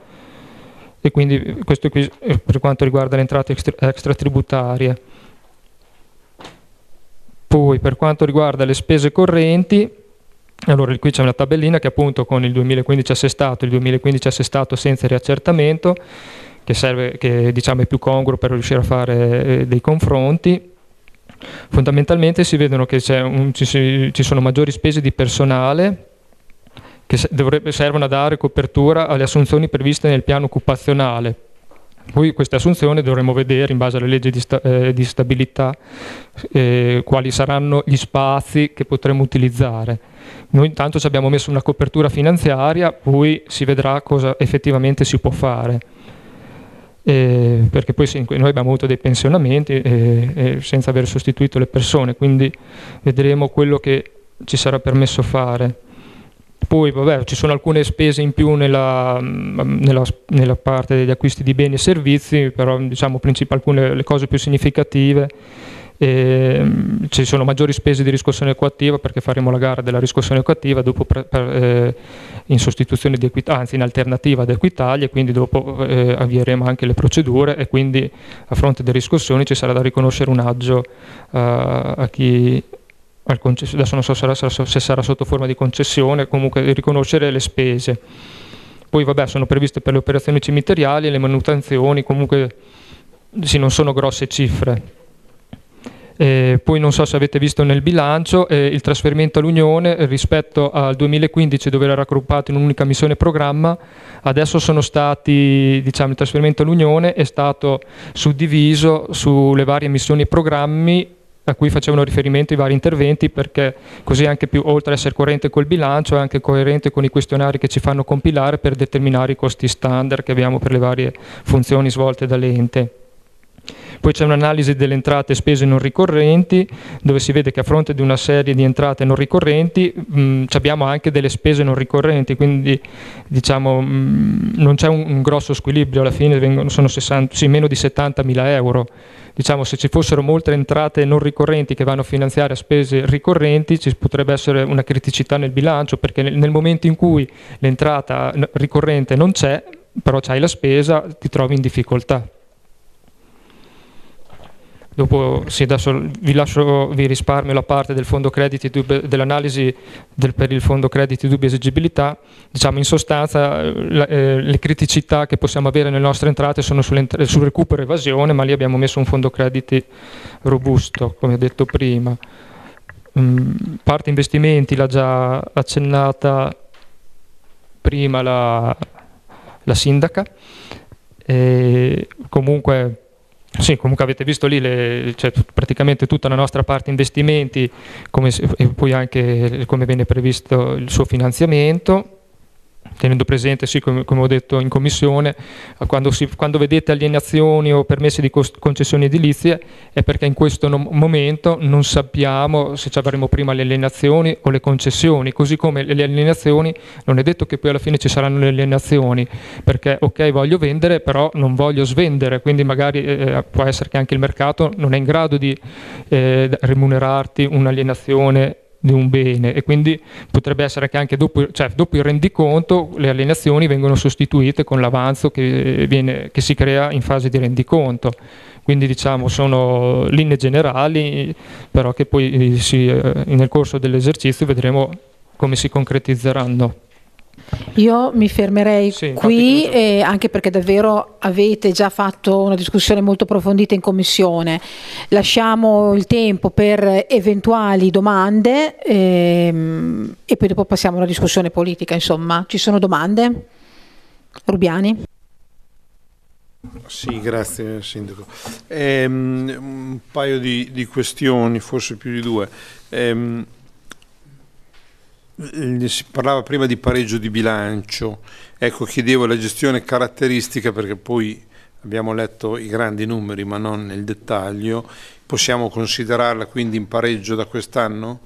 E quindi questo qui per quanto riguarda le entrate extratributarie. Poi per quanto riguarda le spese correnti, allora qui c'è una tabellina che appunto con il duemilaquindici assestato, il duemilaquindici assestato senza riaccertamento, che serve, che diciamo è più congruo per riuscire a fare eh, dei confronti. Fondamentalmente si vedono che c'è un, ci, ci sono maggiori spese di personale, che dovrebbe, servono a dare copertura alle assunzioni previste nel piano occupazionale. Poi queste assunzioni dovremo vedere in base alle leggi di, sta, eh, di stabilità eh, quali saranno gli spazi che potremo utilizzare. Noi intanto ci abbiamo messo una copertura finanziaria, poi si vedrà cosa effettivamente si può fare. Eh, perché poi sì, noi abbiamo avuto dei pensionamenti eh, eh, senza aver sostituito le persone, quindi vedremo quello che ci sarà permesso fare. Poi vabbè, ci sono alcune spese in più nella, nella, nella parte degli acquisti di beni e servizi, però diciamo alcune le cose più significative. E, ci sono maggiori spese di riscossione coattiva perché faremo la gara della riscossione coattiva dopo per, per, eh, in sostituzione di Equitalia, anzi in alternativa ad Equitalia, e quindi dopo eh, avvieremo anche le procedure e quindi a fronte delle riscossioni ci sarà da riconoscere un aggio uh, a chi adesso non so se sarà, se sarà sotto forma di concessione, comunque riconoscere le spese. Poi vabbè, sono previste per le operazioni cimiteriali e le manutenzioni, comunque sì, non sono grosse cifre. Eh, poi non so se avete visto nel bilancio eh, il trasferimento all'Unione rispetto al duemilaquindici dove era raggruppato in un'unica missione programma, adesso sono stati, diciamo, il trasferimento all'Unione è stato suddiviso sulle varie missioni e programmi a cui facevano riferimento i vari interventi, perché così anche più, oltre ad essere coerente col bilancio, è anche coerente con i questionari che ci fanno compilare per determinare i costi standard che abbiamo per le varie funzioni svolte dall'ente. Poi c'è un'analisi delle entrate e spese non ricorrenti, dove si vede che a fronte di una serie di entrate non ricorrenti mh, abbiamo anche delle spese non ricorrenti, quindi diciamo mh, non c'è un, un grosso squilibrio, alla fine vengono, sono sessanta, sì, meno di settantamila euro. Diciamo, se ci fossero molte entrate non ricorrenti che vanno a finanziare a spese ricorrenti, ci potrebbe essere una criticità nel bilancio, perché nel, nel momento in cui l'entrata ricorrente non c'è, però c'hai la spesa, ti trovi in difficoltà. Dopo sì, adesso vi lascio, vi risparmio la parte del fondo crediti dell'analisi del, per il fondo crediti dubbia esigibilità. Diciamo in sostanza la, eh, le criticità che possiamo avere nelle nostre entrate sono sul recupero e evasione, ma lì abbiamo messo un fondo crediti robusto, come ho detto prima. Mm, parte investimenti l'ha già accennata prima la, la sindaca. E comunque Sì, comunque avete visto lì le, cioè, praticamente tutta la nostra parte investimenti, come, e poi anche come viene previsto il suo finanziamento, tenendo presente, sì, come, come ho detto in commissione, quando, si, quando vedete alienazioni o permessi di concessioni edilizie è perché in questo no, momento non sappiamo se ci avremo prima le alienazioni o le concessioni, così come le alienazioni non è detto che poi alla fine ci saranno le alienazioni, perché ok voglio vendere però non voglio svendere, quindi magari eh, può essere che anche il mercato non è in grado di eh, remunerarti un'alienazione di un bene, e quindi potrebbe essere che anche dopo, cioè, dopo il rendiconto le alienazioni vengono sostituite con l'avanzo che, viene, che si crea in fase di rendiconto. Quindi diciamo sono linee generali, però che poi si, nel corso dell'esercizio vedremo come si concretizzeranno. Io mi fermerei sì, qui, eh, anche perché davvero avete già fatto una discussione molto approfondita in commissione. Lasciamo il tempo per eventuali domande ehm, e poi dopo passiamo alla discussione politica. Insomma, ci sono domande? Rubiani? Sì, grazie Sindaco. Ehm, un paio di, di questioni, forse più di due. Ehm, Si parlava prima di pareggio di bilancio, ecco, chiedevo la gestione caratteristica, perché poi abbiamo letto i grandi numeri ma non nel dettaglio. Possiamo considerarla quindi in pareggio da quest'anno?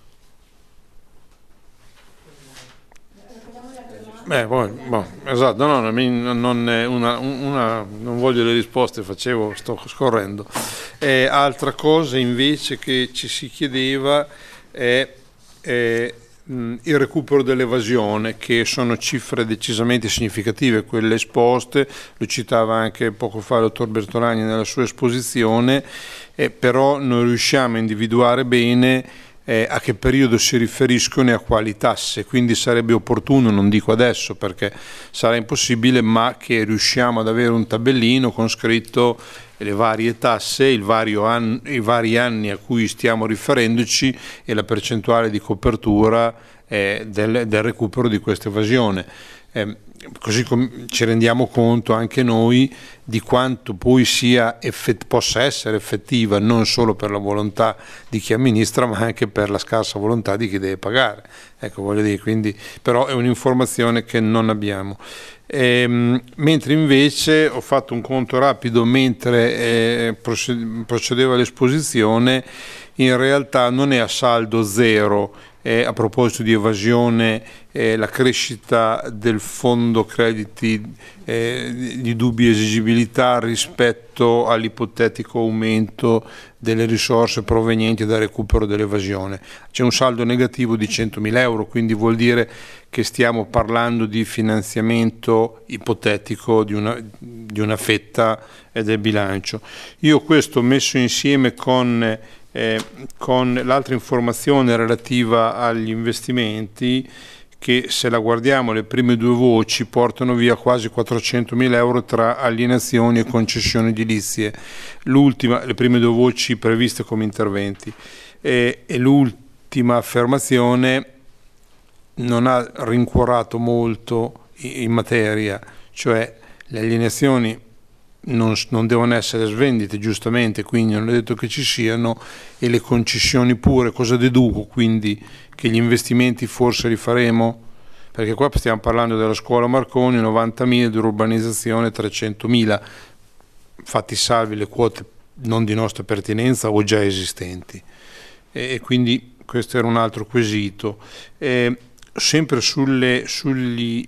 Beh, poi, boh, esatto, no, no, non, è una, una, non voglio le risposte, facevo, sto scorrendo. Eh, altra cosa invece che ci si chiedeva è... è il recupero dell'evasione, che sono cifre decisamente significative quelle esposte, lo citava anche poco fa il dottor Bertolani nella sua esposizione, eh, però non riusciamo a individuare bene eh, a che periodo si riferiscono e a quali tasse, quindi sarebbe opportuno, non dico adesso perché sarà impossibile, ma che riusciamo ad avere un tabellino con scritto le varie tasse, il vario an- i vari anni a cui stiamo riferendoci e la percentuale di copertura eh, del, del recupero di questa evasione. Eh, così com- ci rendiamo conto anche noi di quanto poi sia effett- possa essere effettiva non solo per la volontà di chi amministra ma anche per la scarsa volontà di chi deve pagare. Ecco, voglio dire, quindi, però è un'informazione che non abbiamo. Eh, mentre invece ho fatto un conto rapido mentre eh, procedeva l'esposizione, in realtà non è a saldo zero. Eh, a proposito di evasione, eh, la crescita del fondo crediti eh, di dubbia esigibilità rispetto all'ipotetico aumento delle risorse provenienti dal recupero dell'evasione. C'è un saldo negativo di centomila euro, quindi vuol dire che stiamo parlando di finanziamento ipotetico di una, di una fetta eh, del bilancio. Io questo messo insieme con Eh, con l'altra informazione relativa agli investimenti, che se la guardiamo le prime due voci portano via quasi quattrocentomila euro tra alienazioni e concessioni edilizie, l'ultima, le prime due voci previste come interventi, eh, e l'ultima affermazione non ha rincuorato molto in, in materia, cioè le alienazioni Non, non devono essere svendite, giustamente, quindi non è detto che ci siano, e le concessioni pure. Cosa deduco quindi? Che gli investimenti forse li faremo? Perché qua stiamo parlando della scuola Marconi, novantamila, di urbanizzazione trecentomila, fatti salvi le quote non di nostra pertinenza o già esistenti, e, e quindi questo era un altro quesito. Eh, sempre sulle, sugli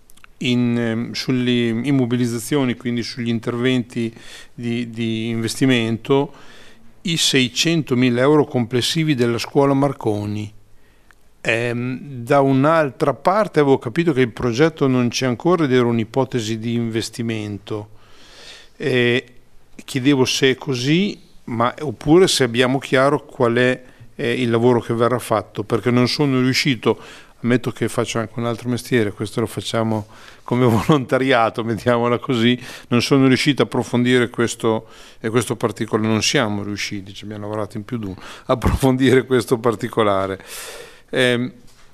In, sulle immobilizzazioni, quindi sugli interventi di, di investimento, i seicentomila euro complessivi della scuola Marconi. Ehm, da un'altra parte avevo capito che il progetto non c'è ancora ed era un'ipotesi di investimento. Eh, chiedevo se è così ma, oppure se abbiamo chiaro qual è eh, il lavoro che verrà fatto, perché non sono riuscito, ammetto che faccio anche un altro mestiere, questo lo facciamo come volontariato, mettiamola così, non sono riuscito a approfondire questo, e questo particolare, non siamo riusciti, ci abbiamo lavorato in più di uno, a approfondire questo particolare. Eh,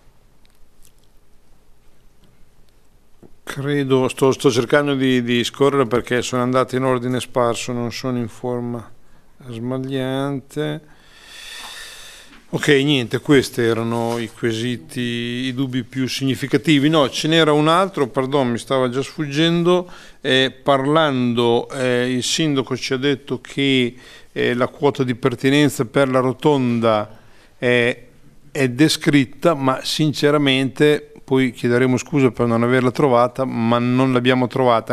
credo, sto, sto cercando di, di scorrere perché sono andato in ordine sparso, non sono in forma smagliante. Ok, niente, questi erano i quesiti, i dubbi più significativi. No, ce n'era un altro, pardon, mi stava già sfuggendo. Eh, parlando, eh, il sindaco ci ha detto che eh, la quota di pertinenza per la rotonda è, è descritta, ma sinceramente poi chiederemo scusa per non averla trovata, ma non l'abbiamo trovata.